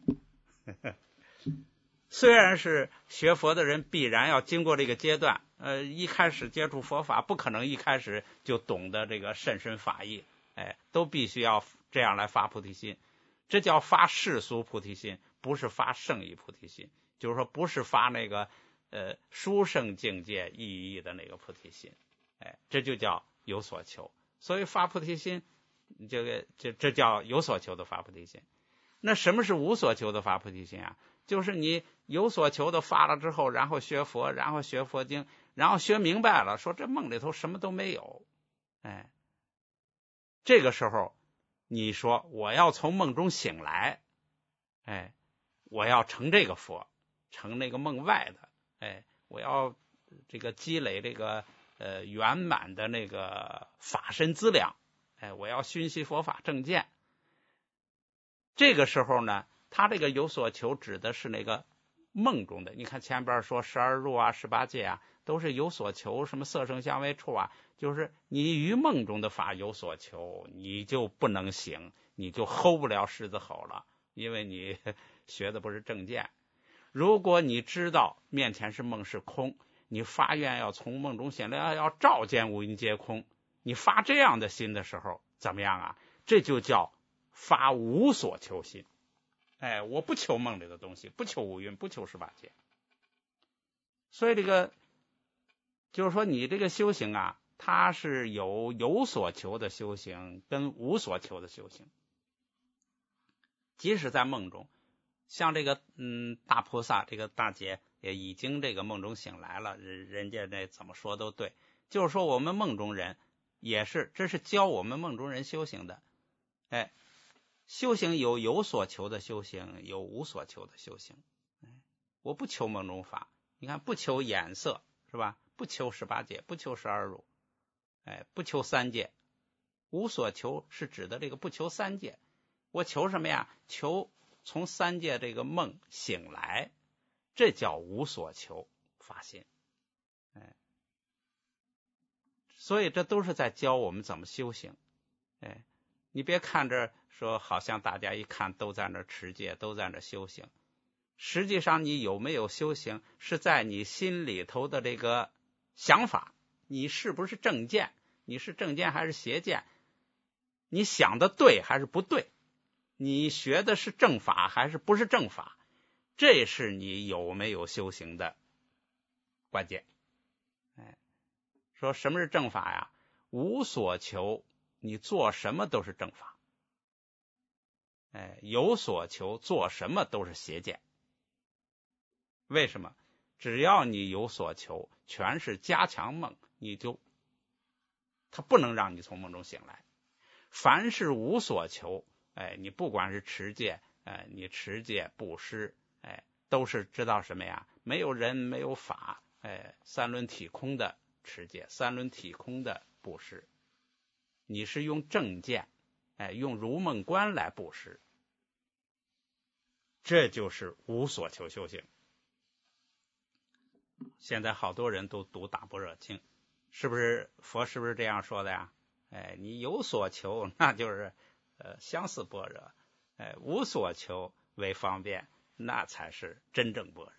S1: 虽然是学佛的人必然要经过这个阶段，一开始接触佛法不可能一开始就懂得这个甚深法义，都必须要这样来发菩提心。这叫发世俗菩提心，不是发圣义菩提心，就是说不是发那个殊胜境界意义的那个菩提心，这就叫有所求。所以发菩提心，这叫有所求的发菩提心。那什么是无所求的发菩提心啊？就是你有所求的发了之后，然后学佛，然后学佛经，然后学明白了，说这梦里头什么都没有，这个时候你说我要从梦中醒来，我要成这个佛，成那个梦外的，我要这个积累这个圆满的那个法身资粮，我要熏习佛法正见。这个时候呢，他这个有所求指的是那个梦中的。你看前边说12入啊、18界啊，都是有所求，什么色声香味触啊，就是你于梦中的法有所求，你就不能醒，你就hold不了狮子吼了，因为你学的不是正见。如果你知道面前是梦是空，你发愿要从梦中醒来，要照见五蕴皆空，你发这样的心的时候怎么样啊？这就叫发无所求心。我不求梦里的东西，不求五蕴，不求18界。所以这个就是说你这个修行啊，它是有所求的修行跟无所求的修行。即使在梦中，像这个大菩萨这个大姐也已经这个梦中醒来了，人家这怎么说都对。就是说我们梦中人也是，这是教我们梦中人修行的。修行有所求的修行，有无所求的修行。我不求梦中法，你看不求眼色是吧？不求18界，不求12入，不求3界。无所求是指的这个不求3界。我求什么呀？求从3界这个梦醒来，这叫无所求发心。所以这都是在教我们怎么修行。你别看着说好像大家一看都在那持戒，都在那修行，实际上你有没有修行是在你心里头的这个想法，你是不是正见，你是正见还是邪见，你想的对还是不对，你学的是正法还是不是正法，这是你有没有修行的关键。说什么是正法呀？无所求，你做什么都是正法。有所求，做什么都是邪见。为什么？只要你有所求，全是加强梦，它不能让你从梦中醒来。凡是无所求，你不管是持戒，你持戒布施，都是知道什么呀？没有人，没有法，三轮体空的持戒，三轮体空的布施，你是用正见，用如梦观来布施，这就是无所求修行。现在好多人都读大般若经，佛是不是这样说的呀？你有所求，那就是相似般若，无所求为方便，那才是真正般若。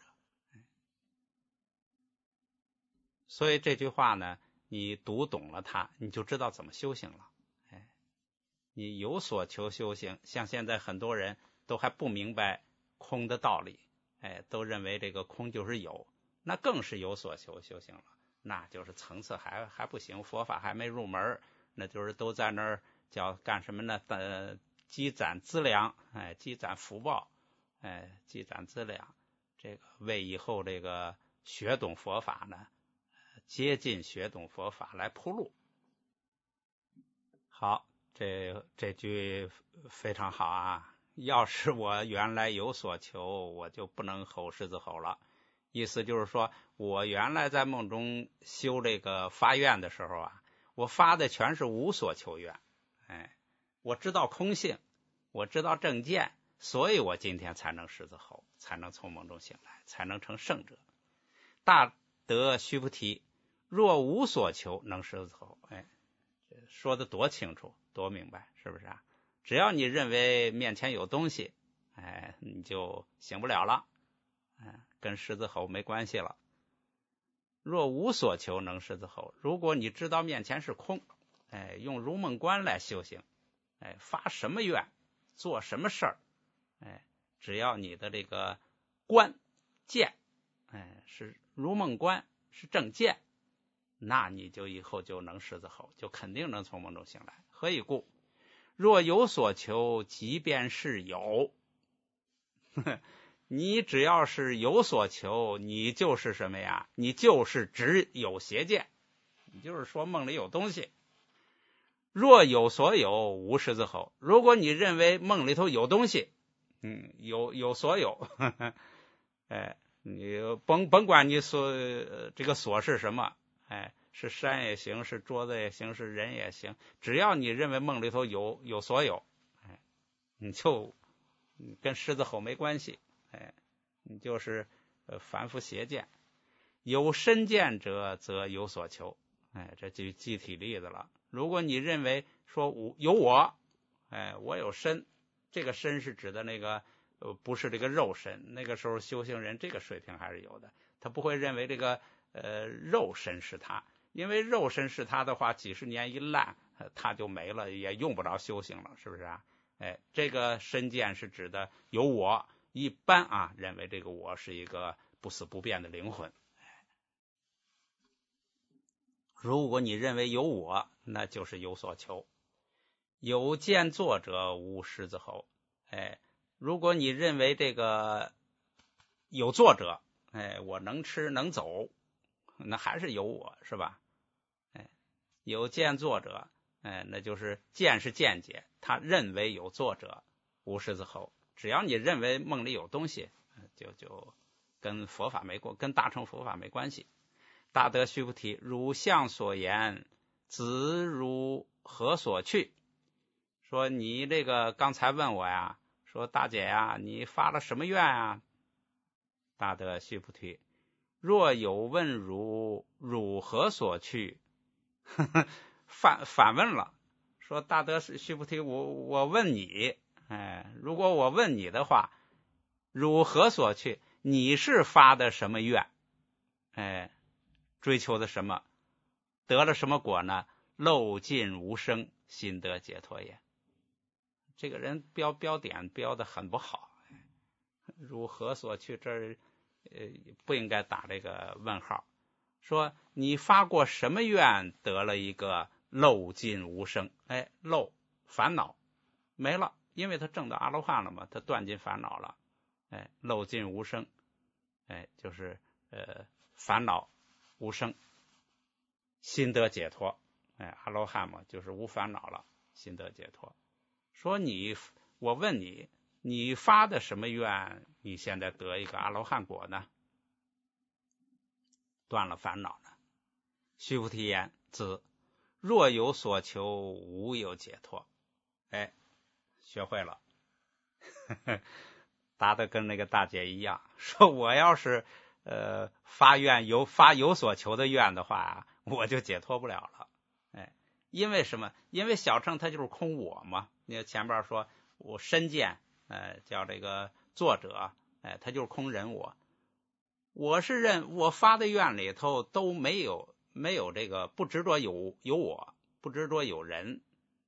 S1: 所以这句话呢，你读懂了它，你就知道怎么修行了。你有所求修行，像现在很多人都还不明白空的道理，都认为这个空就是有，那更是有所求修行了，那就是层次还不行，佛法还没入门，那就是都在那儿叫干什么呢？积攒资粮，积攒福报，积攒资粮，这个为以后这个学懂佛法呢，接近学懂佛法来铺路。好，这句非常好啊！要是我原来有所求，我就不能吼狮子吼了。意思就是说，我原来在梦中修这个发愿的时候啊，我发的全是无所求愿。我知道空性，我知道正见，所以我今天才能狮子吼，才能从梦中醒来，才能成圣者。大德须菩提， 若无所求，能失子侯。说的多清楚，多明白，是不是啊？只要你认为面前有东西，你就醒不了了，跟狮子吼没关系了。若无所求，能狮子吼。如果你知道面前是空，用如梦观来修行，发什么愿，做什么事儿，只要你的这个观见，是如梦观，是正见，那你就以后就能狮子吼，就肯定能从梦中醒来。何以故？若有所求，即便是有。你只要是有所求，你就是什么呀？你就是只有邪见，你就是说梦里有东西。若有所有，无狮子吼。如果你认为梦里头有东西，有所有，你甭管你这个所是什么，是山也行，是桌子也行，是人也行，只要你认为梦里头有所有，你就跟狮子吼没关系，你就是凡夫邪见。有身见者，则有所求。这就具体例子了。如果你认为说有我，我有身，这个身是指的那个不是这个肉身，那个时候修行人这个水平还是有的，他不会认为这个肉身是他，因为肉身是他的话，几十年一烂，他就没了，也用不着修行了，是不是啊？这个身见是指的有我，一般啊认为这个我是一个不死不变的灵魂。如果你认为有我，那就是有所求。有见作者，无狮子吼。如果你认为这个有作者，我能吃能走，那还是有我，是吧？有见作者，那就是见是见解，他认为有作者，无狮子吼。只要你认为梦里有东西，就跟佛法跟大乘佛法没关系。大德须菩提，汝相所言，子汝何所去？说你这个刚才问我呀，说大姐呀，你发了什么愿啊？大德须菩提，若有问汝，汝何所去？反问了，说大德须菩提，我问你，如果我问你的话，汝何所去？你是发的什么愿？追求的什么？得了什么果呢？漏尽无生，心得解脱也。这个人标点标的很不好，如何所去？这不应该打这个问号。说你发过什么愿，得了一个漏尽无生？漏烦恼没了，因为他证到阿罗汉了嘛，他断尽烦恼了。漏尽无生，就是烦恼无生，心得解脱。阿罗汉嘛，就是无烦恼了，心得解脱。说我问你，你发的什么愿，你现在得一个阿罗汉果呢？断了烦恼呢？须菩提言：子若有所求，无有解脱。学会了，答的跟那个大姐一样，说我要是发有所求的愿的话，我就解脱不了了。因为什么？因为小乘它就是空我嘛。你看前边说我身见，叫这个作者，他就是空人我。我是我发的愿里头都没有这个不执着有我，不执着有人，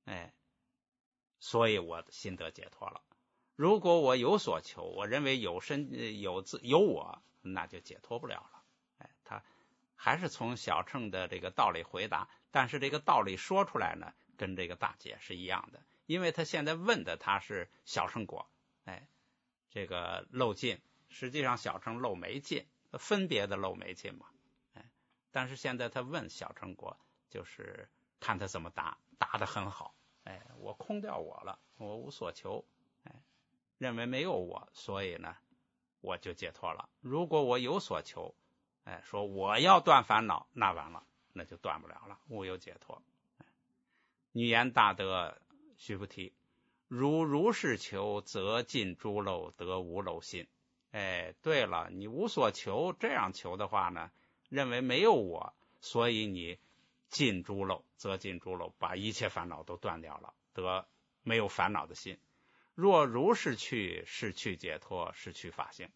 S1: 所以我心得解脱了。如果我有所求，我认为有我，那就解脱不了了。他还是从小乘的这个道理回答，但是这个道理说出来呢，跟这个大姐是一样的，因为他现在问的他是小乘果，这个漏尽，实际上小乘漏没尽，分别的漏没尽嘛，但是现在他问小乘果，就是看他怎么答得很好，我空掉我了，我无所求，认为没有我，所以呢我就解脱了。如果我有所求，说我要断烦恼，那完了，那就断不了了，无有解脱。女言大德须菩提，如是求，则尽诸漏，得无漏心。对了，你无所求，这样求的话呢，认为没有我， 所以你尽诸漏，则尽诸漏，把一切烦恼都断掉了，得没有烦恼的心。若如是去，是去解脱，是去法性。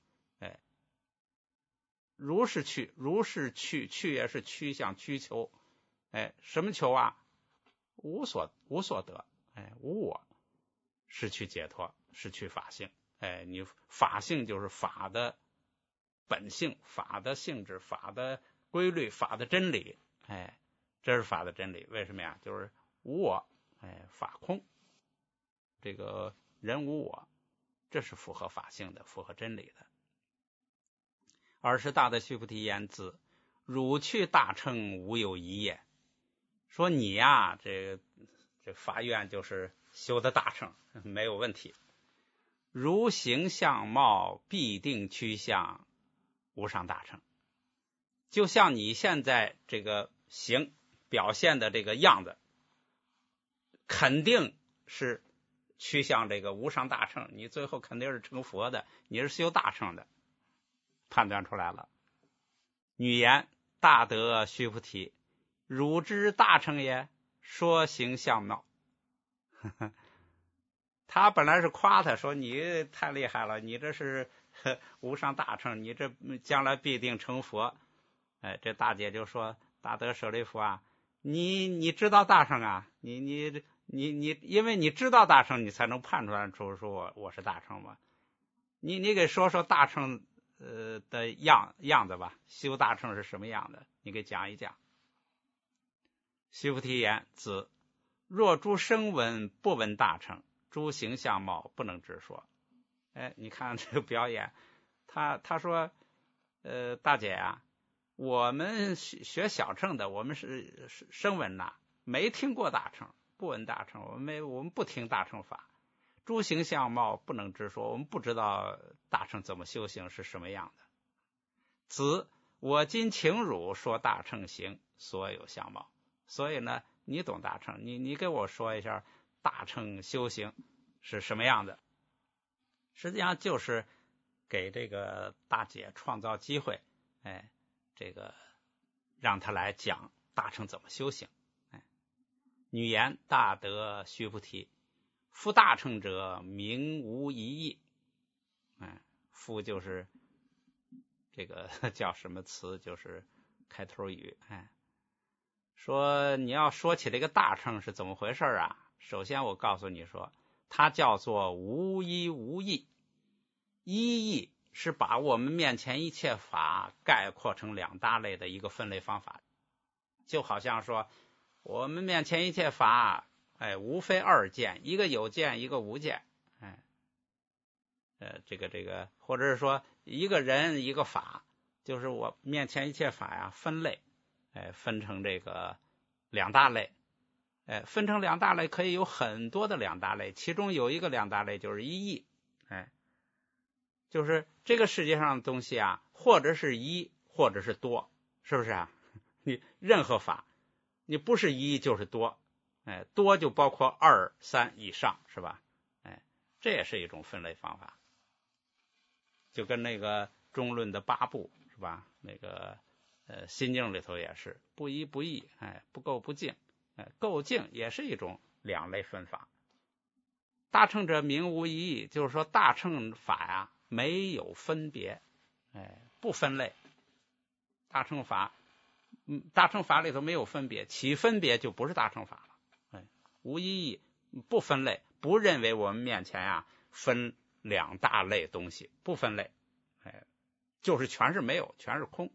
S1: 如是去，如是去，去也是趋向趋求。什么求啊？无所得，无我，是去解脱，是去法性。你法性就是法的本性，法的性质，法的规律，法的真理。这是法的真理。为什么呀？就是无我，法空，这个人无我，这是符合法性的，符合真理的。尔时大德须菩提言：子，汝去大乘，无有疑也。说你呀，这发愿就是修的大乘，没有问题。如行相貌，必定趋向无上大乘。就像你现在这个行表现的这个样子，肯定是趋向这个无上大乘，你最后肯定是成佛的，你是修大乘的，判断出来了。女言：大德须菩提，汝知大乘也？说行相貌。他本来是夸他说你太厉害了，你这是无上大乘，你这将来必定成佛。这大姐就说：大德舍利弗啊，你知道大乘啊？你因为你知道大乘，你才能判断出说我是大乘嘛。你给说说大乘的样子吧，修大乘是什么样的？你给讲一讲。须菩提言：子，若诸声闻不闻大乘，诸行相貌不能直说。你看这个表演，他说大姐啊，我们学小乘的，我们是声闻呐，没听过大乘，不闻大乘，我们不听大乘法。诸行相貌不能直说，我们不知道大乘怎么修行是什么样的。子，我今请汝说大乘行所有相貌。所以呢，你懂大乘，你给我说一下大乘修行是什么样的。实际上就是给这个大姐创造机会，这个让她来讲大乘怎么修行。女言：大德须菩提，夫大乘者，名无一义。夫就是这个叫什么词，就是开头语。说你要说起这个大乘是怎么回事啊？首先我告诉你说，它叫做无一无义。一义是把我们面前一切法概括成两大类的一个分类方法，就好像说我们面前一切法，无非二见，一个有见，一个无见。这个，或者是说一个人一个法，就是我面前一切法呀分类。分成这个两大类，分成两大类可以有很多的两大类，其中有一个两大类就是一义。就是这个世界上的东西啊，或者是一，或者是多，是不是啊？你任何法，你不是一就是多，多就包括二、三以上，是吧？这也是一种分类方法，就跟那个中论的八部是吧？那个心经里头也是不一不异，不垢不净，垢净也是一种两类分法。大乘者名无一义，就是说大乘法呀没有分别，不分类。大乘法里头没有分别，起分别就不是大乘法了。无一义，不分类，不认为我们面前呀分两大类东西，不分类，就是全是没有，全是空。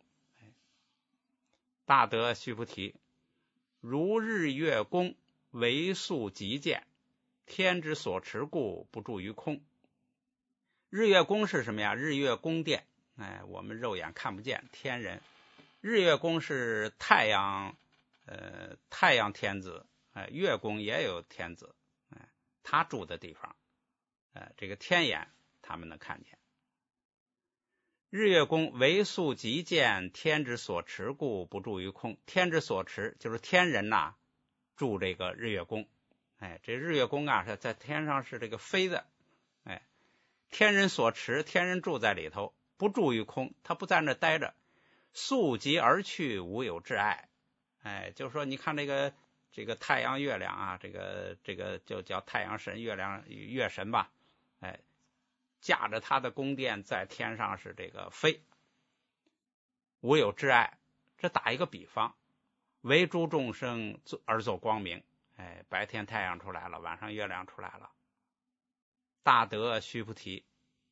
S1: 大德须菩提，如日月宫，为素极见，天之所持故，不住于空。日月宫是什么呀？日月宫殿，我们肉眼看不见，天人。日月宫是太阳天子，月宫也有天子，他住的地方，这个天眼他们能看见。日月宫为素极见，天之所持故，不住于空。天之所持就是天人呐，住这个日月宫。这日月宫啊是在天上是这个飞的，天人所持，天人住在里头，不住于空，他不在那待着。素极而去，无有挚爱。 就是说你看这个太阳月亮啊，这个就叫太阳神、月亮月神吧，驾着他的宫殿在天上是这个飞，无有挚爱。这打一个比方，为诸众生而作光明，白天太阳出来了，晚上月亮出来了。大德须菩提，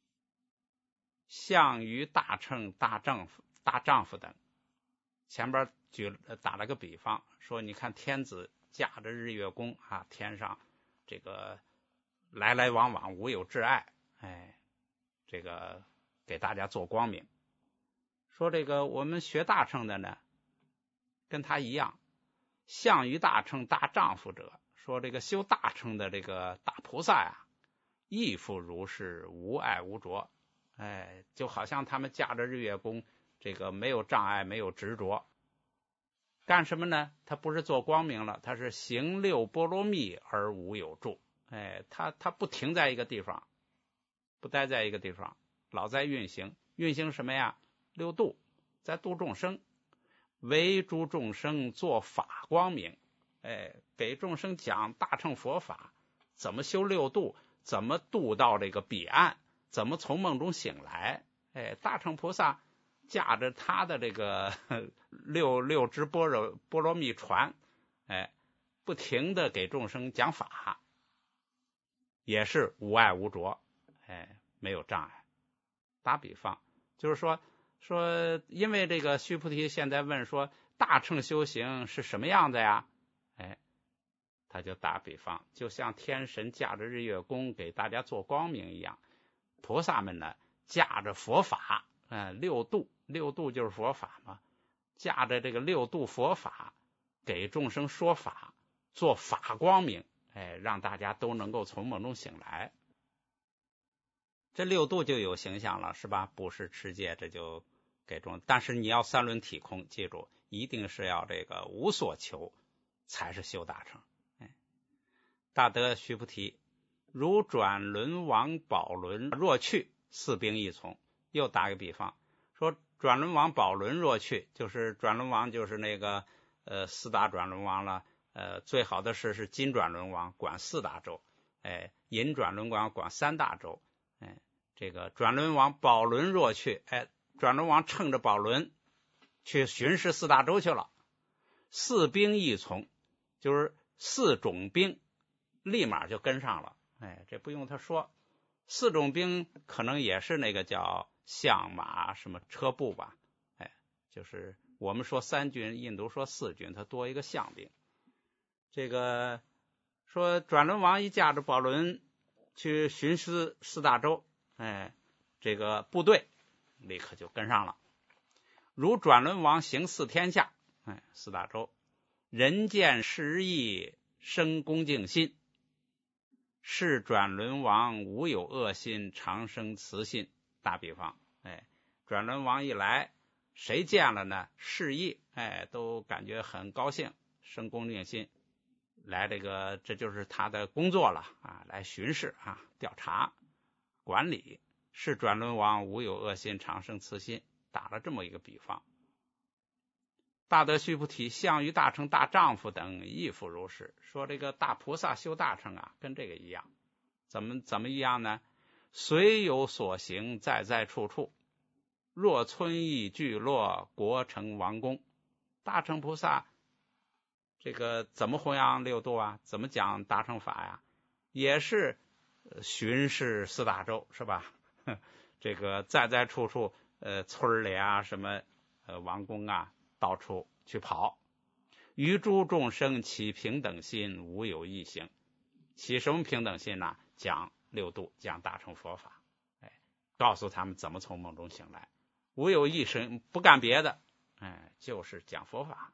S1: 相于大乘、大丈夫等，前边打了个比方，说你看天子驾着日月宫啊，天上这个来来往往无有挚爱，这个给大家做光明。说这个我们学大乘的呢，跟他一样，相于大乘大丈夫者，说这个修大乘的这个大菩萨呀，亦复如是，无爱无着。就好像他们驾着日月宫，这个没有障碍，没有执着。干什么呢？他不是做光明了，他是行六波罗蜜而无有住。他不停在一个地方，不待在一个地方，老在运行。运行什么呀？六度，在度众生，为诸众生做法光明。给众生讲大乘佛法，怎么修六度，怎么度到这个彼岸，怎么从梦中醒来。大乘菩萨驾着他的这个六支波罗蜜船，不停的给众生讲法，也是无爱无着，没有障碍。打比方就是说因为这个须菩提现在问说大乘修行是什么样的呀？他就打比方，就像天神驾着日月宫给大家做光明一样，菩萨们呢驾着佛法，六度就是佛法嘛，驾着这个六度佛法给众生说法，做法光明，让大家都能够从梦中醒来。这六度就有形象了，是吧？布施持戒，这就给众，但是你要三轮体空，记住，一定是要这个无所求，才是修大乘。大德须菩提，如转轮王宝轮若去，四兵一从。又打个比方，说转轮王宝轮若去，就是转轮王就是那个四大转轮王了。最好的是金转轮王，管4大洲，银转轮王管3大洲。这个转轮王宝轮若去，转轮王乘着宝轮去巡视4大洲去了。四兵一从，就是4种兵立马就跟上了。这不用他说，4种兵可能也是那个叫象马什么车步吧。就是我们说3军，印度说4军，他多一个象兵。这个说转轮王一驾着宝轮去巡视4大洲，这个部队立刻就跟上了。如转轮王行4天下，4大洲，人见时意生恭敬心，是转轮王无有恶心，常生慈心。打比方，转轮王一来，谁见了呢？示意，都感觉很高兴，生恭敬心。来这就是他的工作了啊，来巡视啊，调查管理。是转轮王无有恶心，常生慈心。打了这么一个比方。大德须菩提，相于大乘大丈夫等亦复如是。说这个大菩萨修大乘啊，跟这个一样。怎么一样呢？虽有所行，在在处处，若村邑聚落，国城王宫。大乘菩萨这个怎么弘扬六度啊？怎么讲大乘法呀？也是巡视4大洲，是吧？这个在在处处，村里啊，什么王宫啊，到处去跑。于诸众生起平等心，无有异行。起什么平等心呢？讲六度，讲大乘佛法，告诉他们怎么从梦中醒来，无有异行，不干别的，就是讲佛法。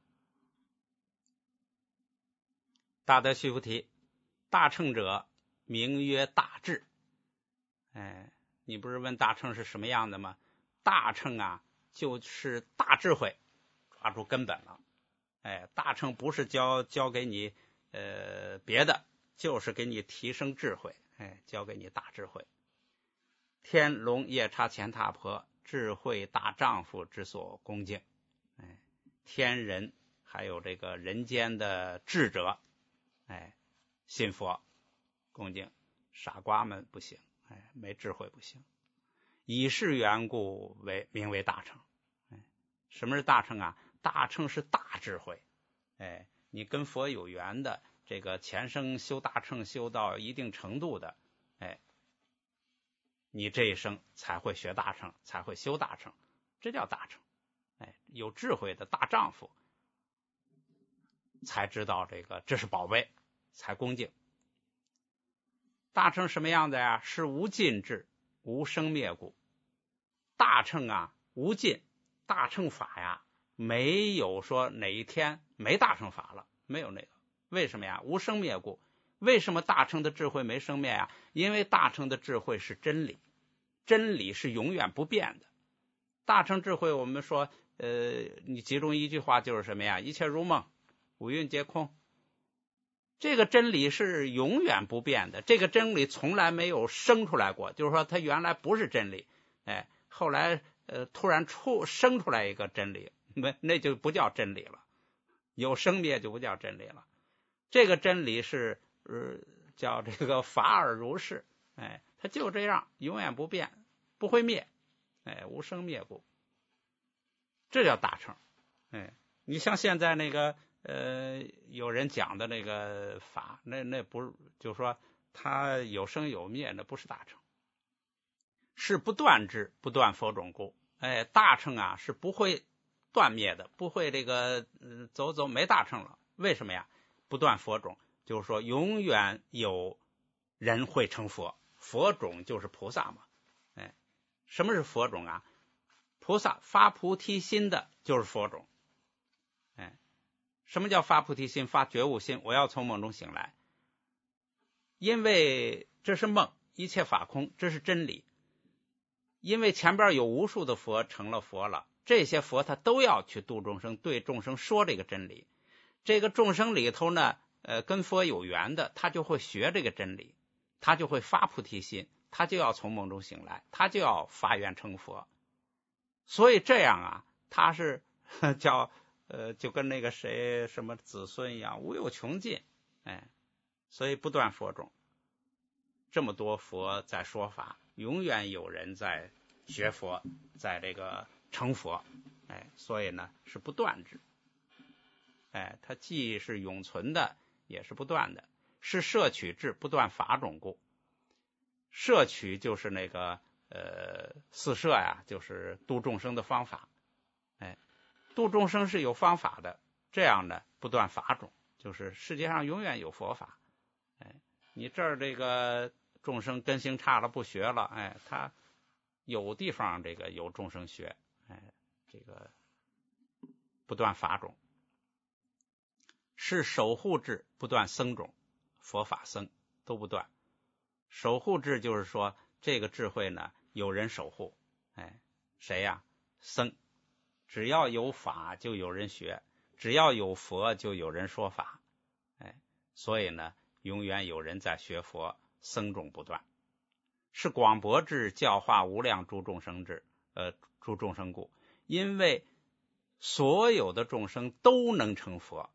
S1: 大德须菩提，大乘者名曰大智。你不是问大乘是什么样的吗？大乘啊，就是大智慧，抓住根本了。大乘不是教给你别的，就是给你提升智慧，教给你大智慧。天龙夜叉乾闼婆，智慧大丈夫之所恭敬。天人还有这个人间的智者，信佛恭敬，傻瓜们不行，没智慧不行。以是缘故名为大乘。什么是大乘啊？大乘是大智慧。你跟佛有缘的，这个前生修大乘修到一定程度的，你这一生才会学大乘，才会修大乘，这叫大乘。有智慧的大丈夫才知道这是宝贝，才恭敬。大乘什么样子呀？是无尽智，无生灭故。大乘啊，无尽。大乘法呀，没有说哪一天没大乘法了，没有那个。为什么呀？无生灭故。为什么大乘的智慧没生灭呀？因为大乘的智慧是真理，真理是永远不变的。大乘智慧我们说你其中一句话就是什么呀？一切如梦，五蕴皆空。这个真理是永远不变的，这个真理从来没有生出来过，就是说它原来不是真理，后来突然生出来一个真理，那就不叫真理了，有生灭就不叫真理了。这个真理是叫这个法尔如是，它就这样，永远不变，不会灭，无生灭故，这叫大乘。你像现在那个有人讲的那个法，那不是，就是说它有生有灭，那不是大乘，是不断之，不断佛种故。大乘啊是不会断灭的，不会这个走没大乘了。为什么呀？不断佛种，就是说永远有人会成佛，佛种就是菩萨嘛。什么是佛种啊？菩萨发菩提心的就是佛种。什么叫发菩提心？发觉悟心，我要从梦中醒来。因为这是梦，一切法空，这是真理。因为前边有无数的佛成了佛了，这些佛他都要去度众生，对众生说这个真理。这个众生里头呢，跟佛有缘的，他就会学这个真理，他就会发菩提心，他就要从梦中醒来，他就要发愿成佛。所以这样啊，他是叫就跟那个谁什么子孙一样，无有穷尽。所以不断佛种，这么多佛在说法，永远有人在学佛，在这个成佛。所以呢是不断之。它既是永存的，也是不断的，是摄取智，不断法种故。摄取就是那个四摄呀，就是度众生的方法。度众生是有方法的，这样呢不断法种，就是世界上永远有佛法。你这儿这个众生根性差了不学了，他有地方这个有众生学，这个不断法种。是守护智，不断僧种，佛法僧都不断。守护智就是说这个智慧呢有人守护。谁呀？僧。只要有法就有人学，只要有佛就有人说法。所以呢永远有人在学佛，僧种不断。是广博智，教化无量诸众生智，诸众生故。因为所有的众生都能成佛，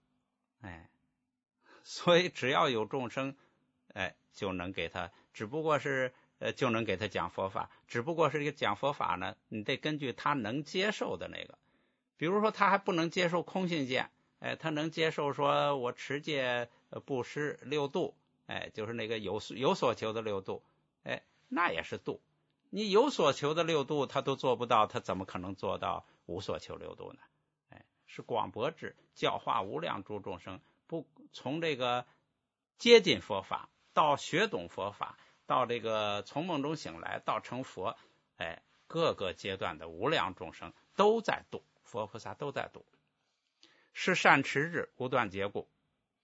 S1: 所以只要有众生，就能给他，只不过是就能给他讲佛法，只不过是这个讲佛法呢，你得根据他能接受的那个。比如说他还不能接受空性见，他能接受说我持戒布施六度，就是那个有所求的六度，那也是度。你有所求的六度他都做不到，他怎么可能做到无所求六度呢？是广博智，教化无量诸众生，不从这个接近佛法到学懂佛法，到这个从梦中醒来到成佛，各个阶段的无量众生都在度，佛菩萨都在度。是善持智，无断结故。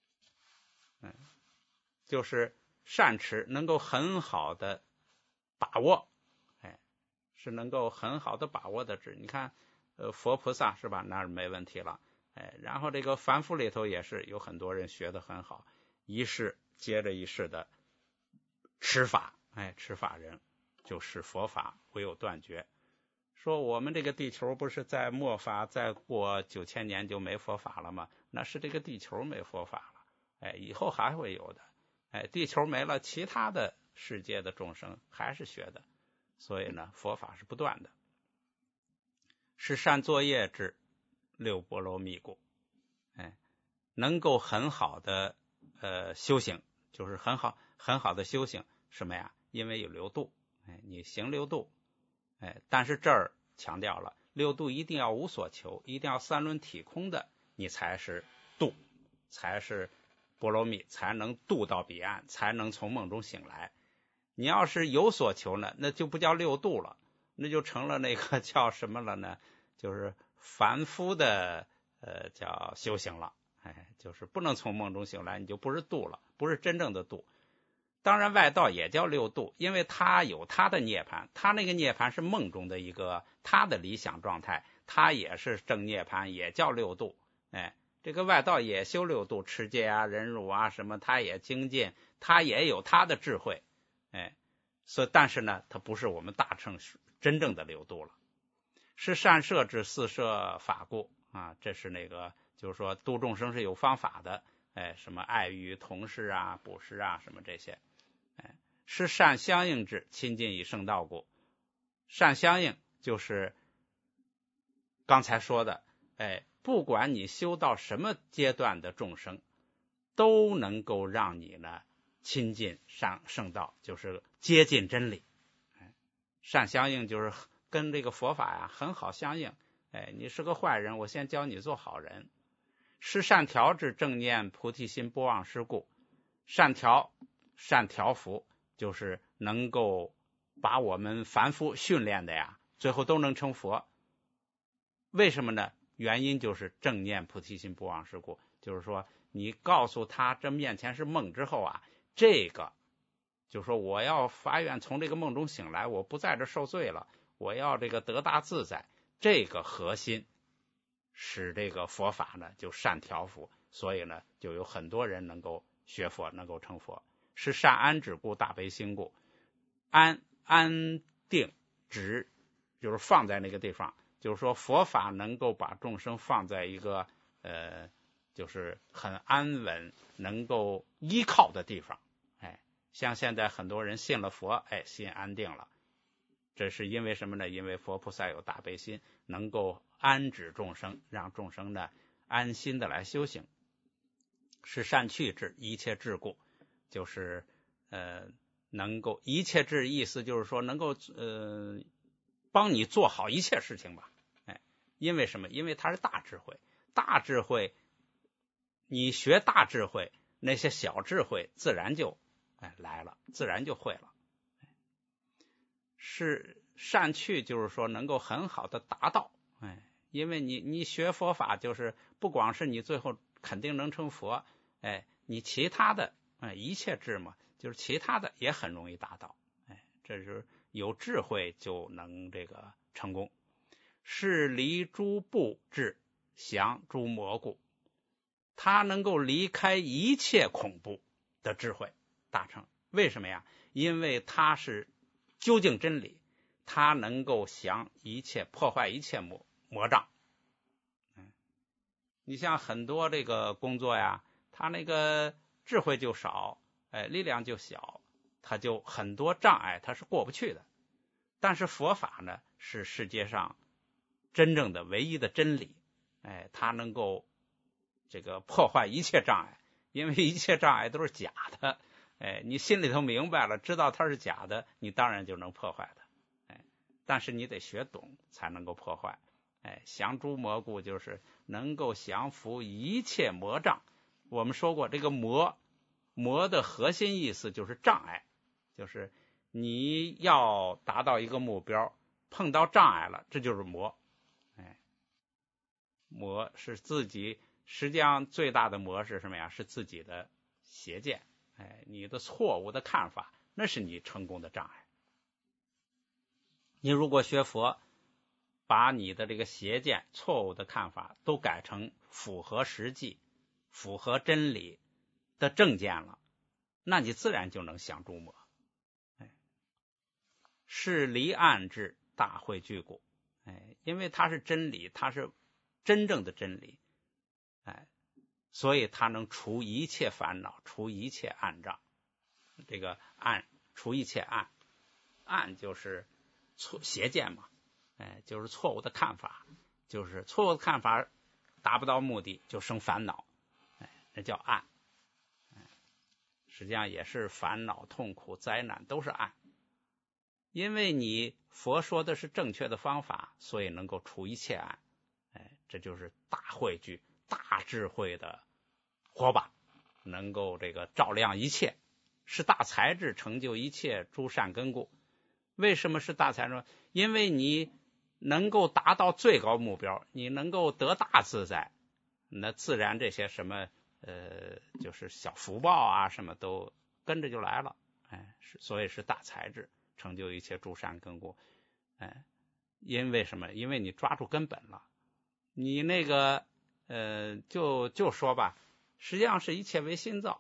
S1: 就是善持能够很好的把握，是能够很好的把握的智。你看佛菩萨是吧，那是没问题了。然后这个凡夫里头也是有很多人学得很好，一世接着一世的持法，持法人就是佛法唯有断绝。 说我们这个地球不是在末法再过9000年就没佛法了吗？那是这个地球没佛法了，以后还会有的，地球没了，其他的世界的众生还是学的，所以呢，佛法是不断的。是善作业之六波罗蜜故，能够很好的修行，就是很好的修行，什么呀？因为有六度，你行六度，但是这儿强调了，六度一定要无所求，一定要三轮体空的，你才是度，才是波罗蜜，才能渡到彼岸，才能从梦中醒来。你要是有所求呢，那就不叫六度了，那就成了那个叫什么了呢？就是凡夫的叫修行了，就是不能从梦中醒来，你就不是度了，不是真正的度。当然外道也叫六度，因为他有他的涅槃，他那个涅槃是梦中的一个他的理想状态，他也是正涅槃，也叫六度。这个外道也修六度，持戒啊、忍辱啊什么，他也精进，他也有他的智慧。所以但是呢，它不是我们大乘真正的六度了。是善摄之四摄法故啊，这是那个就是说度众生是有方法的，什么爱语同事啊、布施啊什么这些，是善相应之亲近以圣道故。善相应就是刚才说的，不管你修到什么阶段的众生，都能够让你呢亲近上圣道，就是接近真理。善相应就是跟这个佛法呀很好相应。你是个坏人，我先教你做好人。是善调之正念菩提心不忘失故。善调伏就是能够把我们凡夫训练的呀，最后都能成佛。为什么呢？原因就是正念菩提心不忘失故，就是说你告诉他这面前是梦之后啊，这个就是说我要发愿从这个梦中醒来，我不在这受罪了，我要这个得大自在，这个核心使这个佛法呢就善调伏，所以呢就有很多人能够学佛，能够成佛。是善安止故，大悲心故。安定止就是放在那个地方，就是说佛法能够把众生放在一个就是很安稳能够依靠的地方。像现在很多人信了佛，心安定了，这是因为什么呢？因为佛菩萨有大悲心，能够安止众生，让众生呢安心的来修行。是善去智，一切智故，就是能够一切智，意思就是说能够帮你做好一切事情吧。因为什么？因为它是大智慧，大智慧你学大智慧，那些小智慧自然就来了，自然就会了。是善去就是说能够很好的达到，因为你学佛法就是不光是你最后肯定能成佛，你其他的一切智嘛，就是其他的也很容易达到，这是有智慧就能这个成功。是离诸怖智，降诸魔故，他能够离开一切恐怖的智慧大成。为什么呀？因为他是究竟真理，他能够降一切，破坏一切魔障。你像很多这个工作呀，他那个智慧就少，力量就小，他就很多障碍他是过不去的。但是佛法呢，是世界上真正的唯一的真理，它能够这个破坏一切障碍，因为一切障碍都是假的，你心里头明白了，知道它是假的，你当然就能破坏它，但是你得学懂才能够破坏。降诸魔故就是能够降服一切魔障。我们说过，这个魔的核心意思就是障碍，就是你要达到一个目标，碰到障碍了，这就是魔。魔是自己，实际上最大的魔是什么呀？是自己的邪见，你的错误的看法，那是你成功的障碍。你如果学佛，把你的这个邪见、错误的看法都改成符合实际、符合真理的正见了，那你自然就能降诸魔。是离暗智，大慧具故， 因为它是真理，它是真正的真理，所以它能除一切烦恼，除一切暗障。这个除一切暗就是邪见嘛，就是错误的看法，就是错误的看法达不到目的就生烦恼，那叫暗。实际上也是烦恼、痛苦、灾难都是暗。因为你佛说的是正确的方法，所以能够除一切暗。这就是大慧聚、大智慧的火把，能够这个照亮一切，是大才智，成就一切诸善根故。为什么是大才智？因为你能够达到最高目标，你能够得大自在，那自然这些什么就是小福报啊，什么都跟着就来了。所以是大才智，成就一切诸善根故。因为什么？因为你抓住根本了。你那个就说吧，实际上是一切为心造。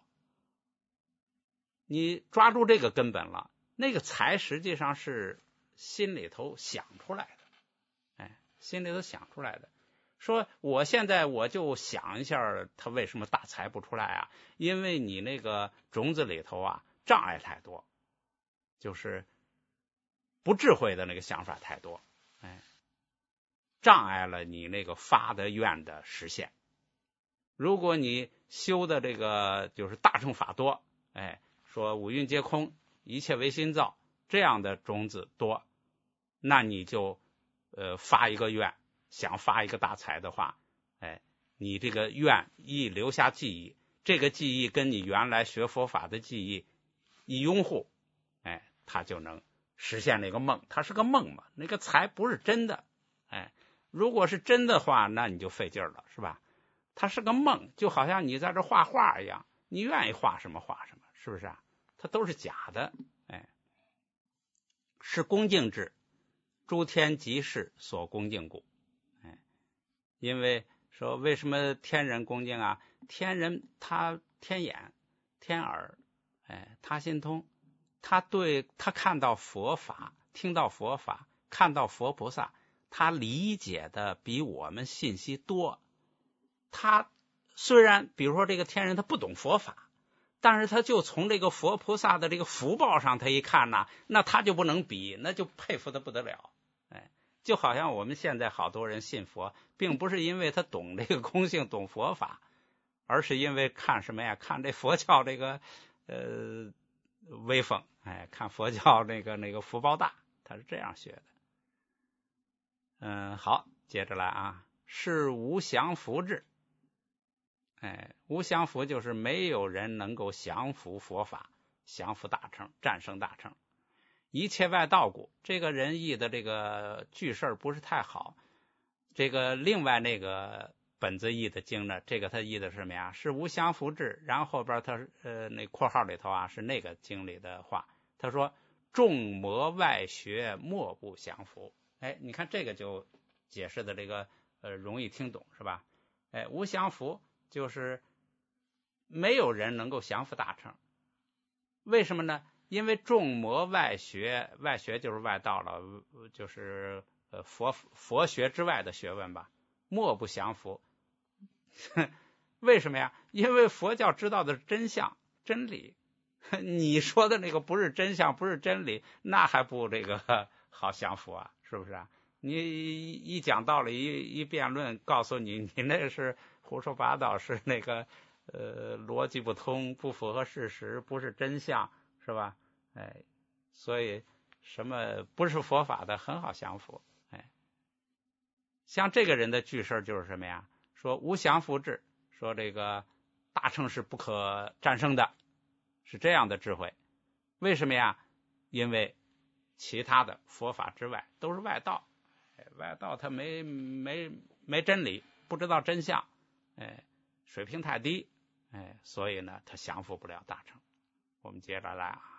S1: 你抓住这个根本了，那个才实际上是心里头想出来的。心里头想出来的。说我现在我就想一下，他为什么大财不出来啊？因为你那个种子里头啊障碍太多，就是不智慧的那个想法太多，障碍了你那个发的愿的实现。如果你修的这个就是大乘法多，说五蕴皆空，一切为心造，这样的种子多，那你就发一个愿，想发一个大财的话，你这个愿一留下记忆，这个记忆跟你原来学佛法的记忆一拥护，它就能实现那个梦。它是个梦嘛，那个财不是真的。如果是真的话，那你就费劲了，是吧？它是个梦，就好像你在这画画一样，你愿意画什么画什么，是不是啊？它都是假的。是恭敬之，诸天即是所恭敬故。因为说为什么天人恭敬啊？天人他天眼天耳，他心通，他看到佛法，听到佛法，看到佛菩萨，他理解的比我们信息多。他虽然比如说这个天人他不懂佛法，但是他就从这个佛菩萨的这个福报上他一看呢，那他就不能比，那就佩服的不得了。就好像我们现在好多人信佛，并不是因为他懂这个空性懂佛法，而是因为看什么呀？看这佛教这个威风，看佛教那个福报大，他是这样学的。好，接着来啊，是无降伏智。无降伏就是没有人能够降服佛法，降服大乘，战胜大乘。一切外道故，这个人译的这个句式不是太好。这个另外那个本子译的经呢，这个他译的是什么呀？是无降伏智，然后后边他那括号里头啊是那个经里的话，他说众魔外学莫不降伏。你看这个就解释的这个容易听懂，是吧？无降伏就是没有人能够降服大乘。为什么呢？因为众魔外学，外学就是外道了，就是佛学之外的学问吧，莫不降服。为什么呀？因为佛教知道的是真相真理，你说的那个不是真相不是真理，那还不这个好降服啊？是不是啊？你一讲道理一辩论，告诉你那个是胡说八道，是那个逻辑不通，不符合事实，不是真相，是吧？所以什么不是佛法的很好降服。像这个人的句式就是什么呀？说无降伏智，说这个大乘是不可战胜的，是这样的智慧。为什么呀？因为其他的佛法之外都是外道，外道他没真理，不知道真相，水平太低，所以呢他降服不了大乘。我们接着来啊，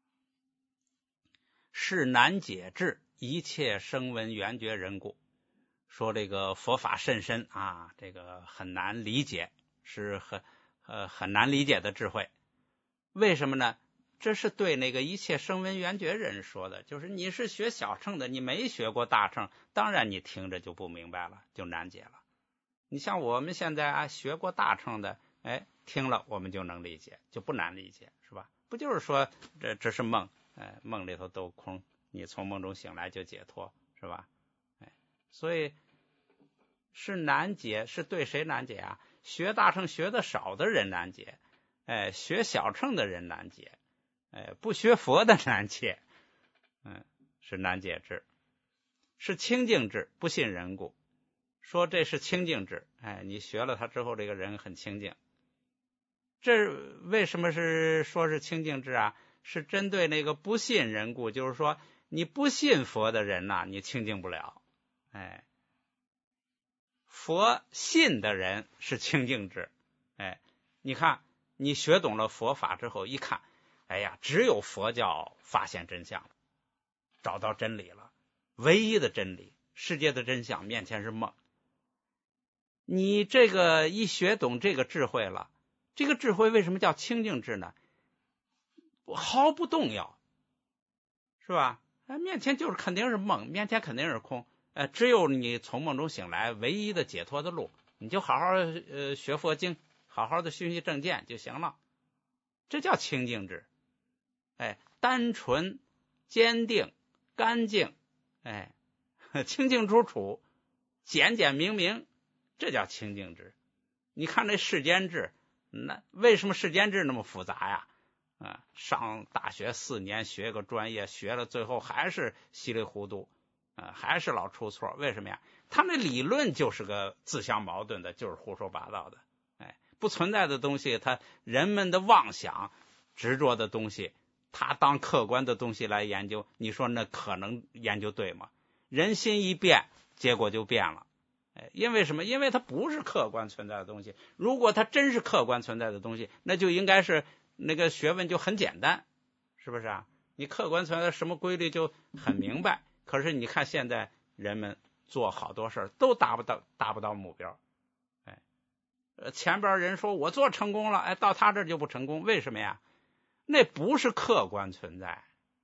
S1: 是难解智，一切声闻缘觉人故。说这个佛法甚深啊，这个很难理解，是很难理解的智慧。为什么呢？ 这是对那个一切声闻缘觉人说的，就是你是学小乘的，你没学过大乘，当然你听着就不明白了，就难解了。你像我们现在学过大乘的，听了我们就能理解，就不难理解，是吧？不就是说这是梦，梦里头都空，你从梦中醒来就解脱，是吧？所以是难解，是对谁难解啊？学大乘学的少的人难解，学小乘的人难解，不学佛的难解，是难解智，是清净智，不信人故。说这是清净智，你学了它之后，这个人很清净。这为什么是说是清净智啊？是针对那个不信人故，就是说你不信佛的人呐，你清净不了。佛信的人是清净智。你看你学懂了佛法之后，一看，只有佛教发现真相了，找到真理了，唯一的真理，世界的真相面前是梦。你这个一学懂这个智慧了，这个智慧为什么叫清净智呢？毫不动摇，是吧？面前就是肯定是梦，面前肯定是空，只有你从梦中醒来，唯一的解脱的路，你就好好学佛经，好好的熏习正见就行了。这叫清净智，单纯、坚定、干净，清清楚楚、简简明明，这叫清净智。你看这世间智，那为什么世间智那么复杂呀？上大学4年学个专业，学了最后还是稀里糊涂，还是老出错。为什么呀？他那理论就是个自相矛盾的，就是胡说八道的。不存在的东西，他人们的妄想执着的东西，他当客观的东西来研究，你说那可能研究对吗？人心一变，结果就变了。因为什么？因为它不是客观存在的东西。如果它真是客观存在的东西，那就应该是那个学问就很简单，是不是啊？你客观存在什么规律就很明白。可是你看现在人们做好多事都达不到目标。前边人说我做成功了，到他这就不成功，为什么呀？那不是客观存在，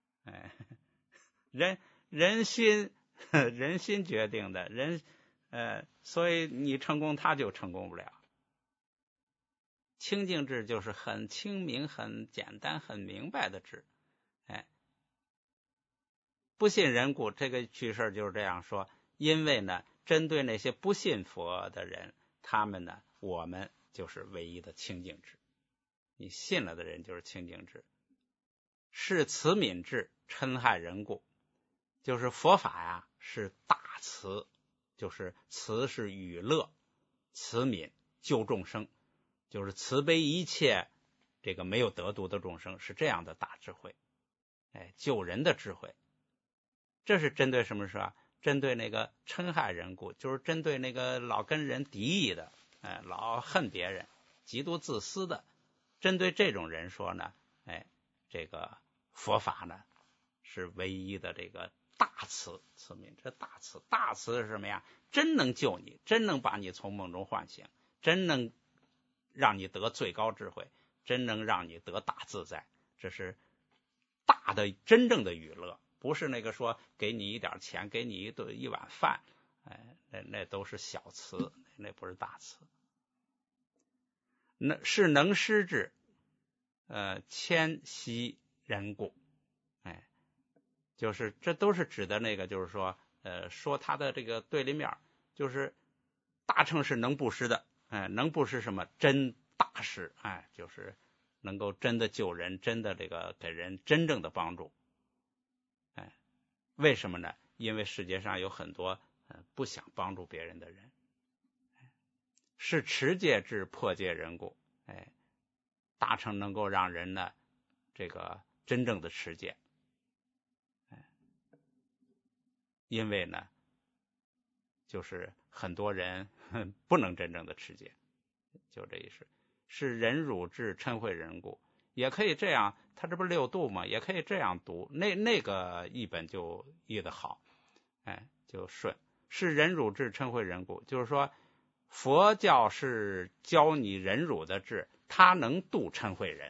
S1: 人心决定的，所以你成功他就成功不了。清净智就是很清明、很简单、很明白的智。不信人故，这个句式就是这样说。因为呢，针对那些不信佛的人，他们呢，我们就是唯一的清净智。你信了的人就是清净智。是慈悯智，嗔害人故，就是佛法呀，是大慈，就是慈是与乐，慈悯救众生，就是慈悲一切这个没有得度的众生，是这样的大智慧，救人的智慧。这是针对什么事？针对那个嗔害人故，就是针对那个老跟人敌意的，老恨别人、极度自私的，针对这种人说呢，这个佛法呢是唯一的这个大慈悯。这大慈是什么呀？真能救你，真能把你从梦中唤醒，真能让你得最高智慧，真能让你得大自在。这是大的真正的娱乐，不是那个说给你一点钱，给你一碗饭，那都是小慈，那不是大慈。那是能施智，谦息人故，就是这都是指的那个，就是说，说他的这个对立面，就是大乘是能布施的，能布施什么？真大施，就是能够真的救人，真的这个给人真正的帮助。为什么呢？因为世界上有很多不想帮助别人的人。是持戒智，破戒人故，大乘能够让人呢这个真正的持戒。因为呢就是很多人不能真正的持戒，就这意思。是忍辱智，嗔恚人故，也可以这样，他这不是6度吗？也可以这样读，那个译本就译得好，就顺。是忍辱智，嗔恚人故，就是说佛教是教你忍辱的智，他能度嗔恚人，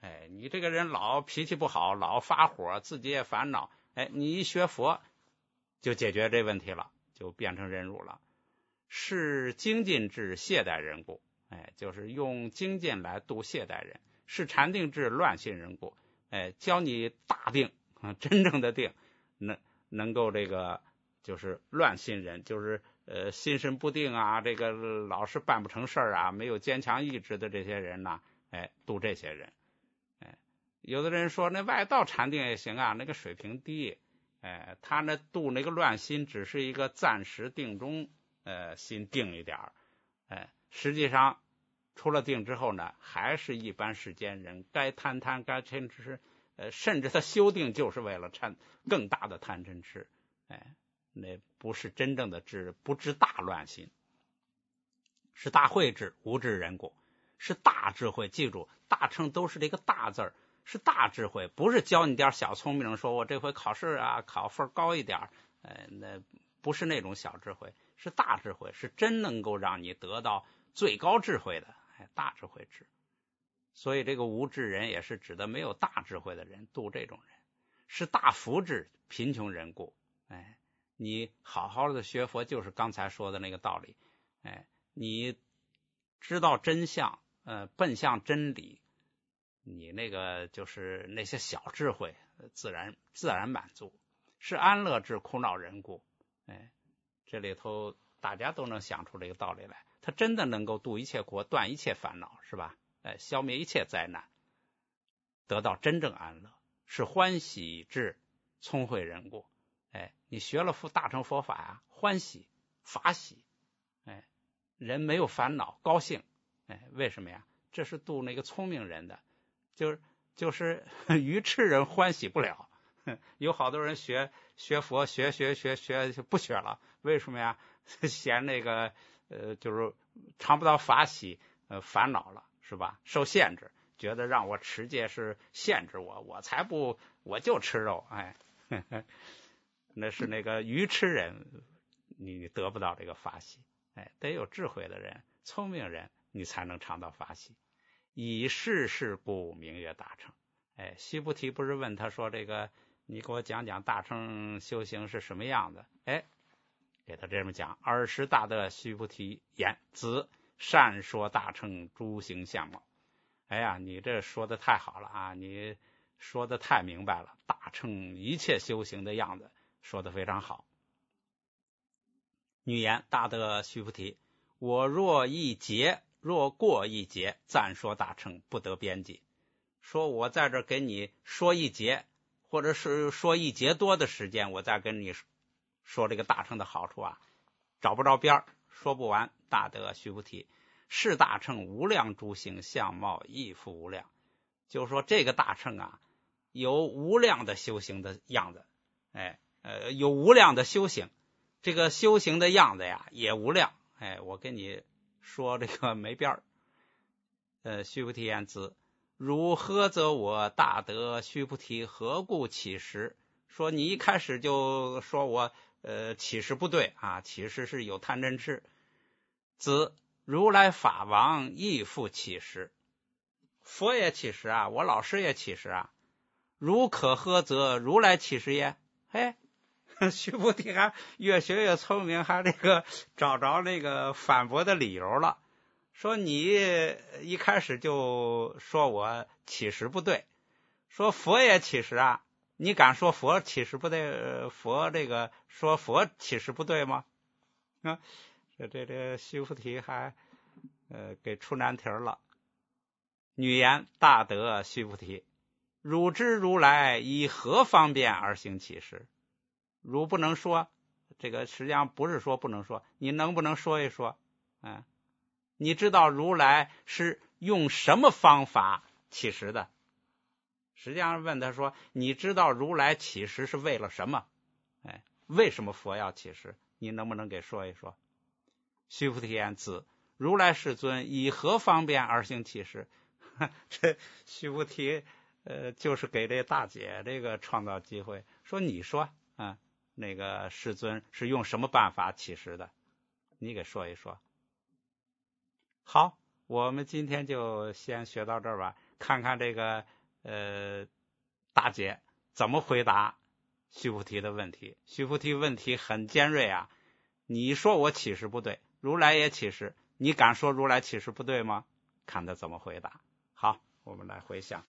S1: 你这个人老脾气不好，老发火，自己也烦恼，你一学佛就解决这问题了，就变成忍辱了。是精进智懈怠人故，就是用精进来度懈怠人。是禅定智乱心人故，教你大定，真正的定，能够这个就是乱心人，就是心神不定啊，这个老是办不成事儿啊，没有坚强意志的这些人呢，度这些人。有的人说那外道禅定也行啊，那个水平低，他那度那个乱心只是一个暂时定中，心定一点儿，实际上出了定之后呢，还是一般世间人，该贪该嗔痴，甚至他修定就是为了更大的贪嗔痴，那不是真正的智，不知大乱心，是大慧智，无智人故，是大智慧。记住，大乘都是这个大字儿，是大智慧，不是教你点小聪明，说我这回考试啊考分高一点，那不是那种小智慧，是大智慧，是真能够让你得到最高智慧的，大智慧智。所以这个无智人也是指的没有大智慧的人，度这种人。是大福智，贫穷人故，你好好的学佛就是刚才说的那个道理，你知道真相，奔向真理，你那个就是那些小智慧自然满足。是安乐智，苦恼人故，这里头大家都能想出这个道理来，他真的能够度一切苦，断一切烦恼，是吧？消灭一切灾难，得到真正安乐。是欢喜智，聪慧人故，你学了大乘佛法呀，欢喜法喜，人没有烦恼，高兴，为什么呀？这是度那个聪明人的，就是愚痴人欢喜不了。有好多人学佛学不学了，为什么呀？嫌那个就是尝不到法喜，烦恼了，是吧？受限制，觉得让我持戒是限制我才不，我就吃肉，那是那个愚痴人，你得不到这个法喜，得有智慧的人，聪明人，你才能尝到法喜。以是故名曰大乘。须菩提不是问他说这个，你给我讲讲大乘修行是什么样的？给他这么讲。尔时大德须菩提言：子善说大乘诸行相貌。你这说的太好了啊！你说的太明白了，大乘一切修行的样子说的非常好。女言：大德须菩提，我若过一节，暂说大乘不得边际。说我在这给你说一节，或者是说一节多的时间，我再跟你说这个大乘的好处啊，找不着边，说不完。大德须菩提，是大乘无量诸行相貌亦复无量。就是说这个大乘啊，有无量的修行的样子，有无量的修行，这个修行的样子呀也无量。我跟你说这个没边儿。须菩提言：子汝呵责我大德须菩提何故起时？说你一开始就说我起时不对啊，起时是有贪嗔痴。子如来法王亦复起时，佛也起时啊，我老师也起时啊。如可呵责如来起时也？须菩提还越学越聪明，还这个找着那个反驳的理由了。说你一开始就说我起时不对，说佛也起时啊，你敢说佛起时不对？佛这个说佛起时不对吗？这须菩提还给出难题了。女言：大德须菩提，汝知如来以何方便而行起时？汝不能说，这个实际上不是说不能说，你能不能说一说？你知道如来是用什么方法起时的？实际上问他说，你知道如来起时是为了什么？为什么佛要起时？你能不能给说一说？须菩提言：子如来世尊以何方便而行起时？这须菩提就是给这大姐这个创造机会，说你说那个世尊是用什么办法起时的？你给说一说。好，我们今天就先学到这儿吧。 看看这个大姐怎么回答须菩提的问题。须菩提问题很尖锐啊，你说我启示不对，如来也启示，你敢说如来启示不对吗？看他怎么回答。好，我们来回想。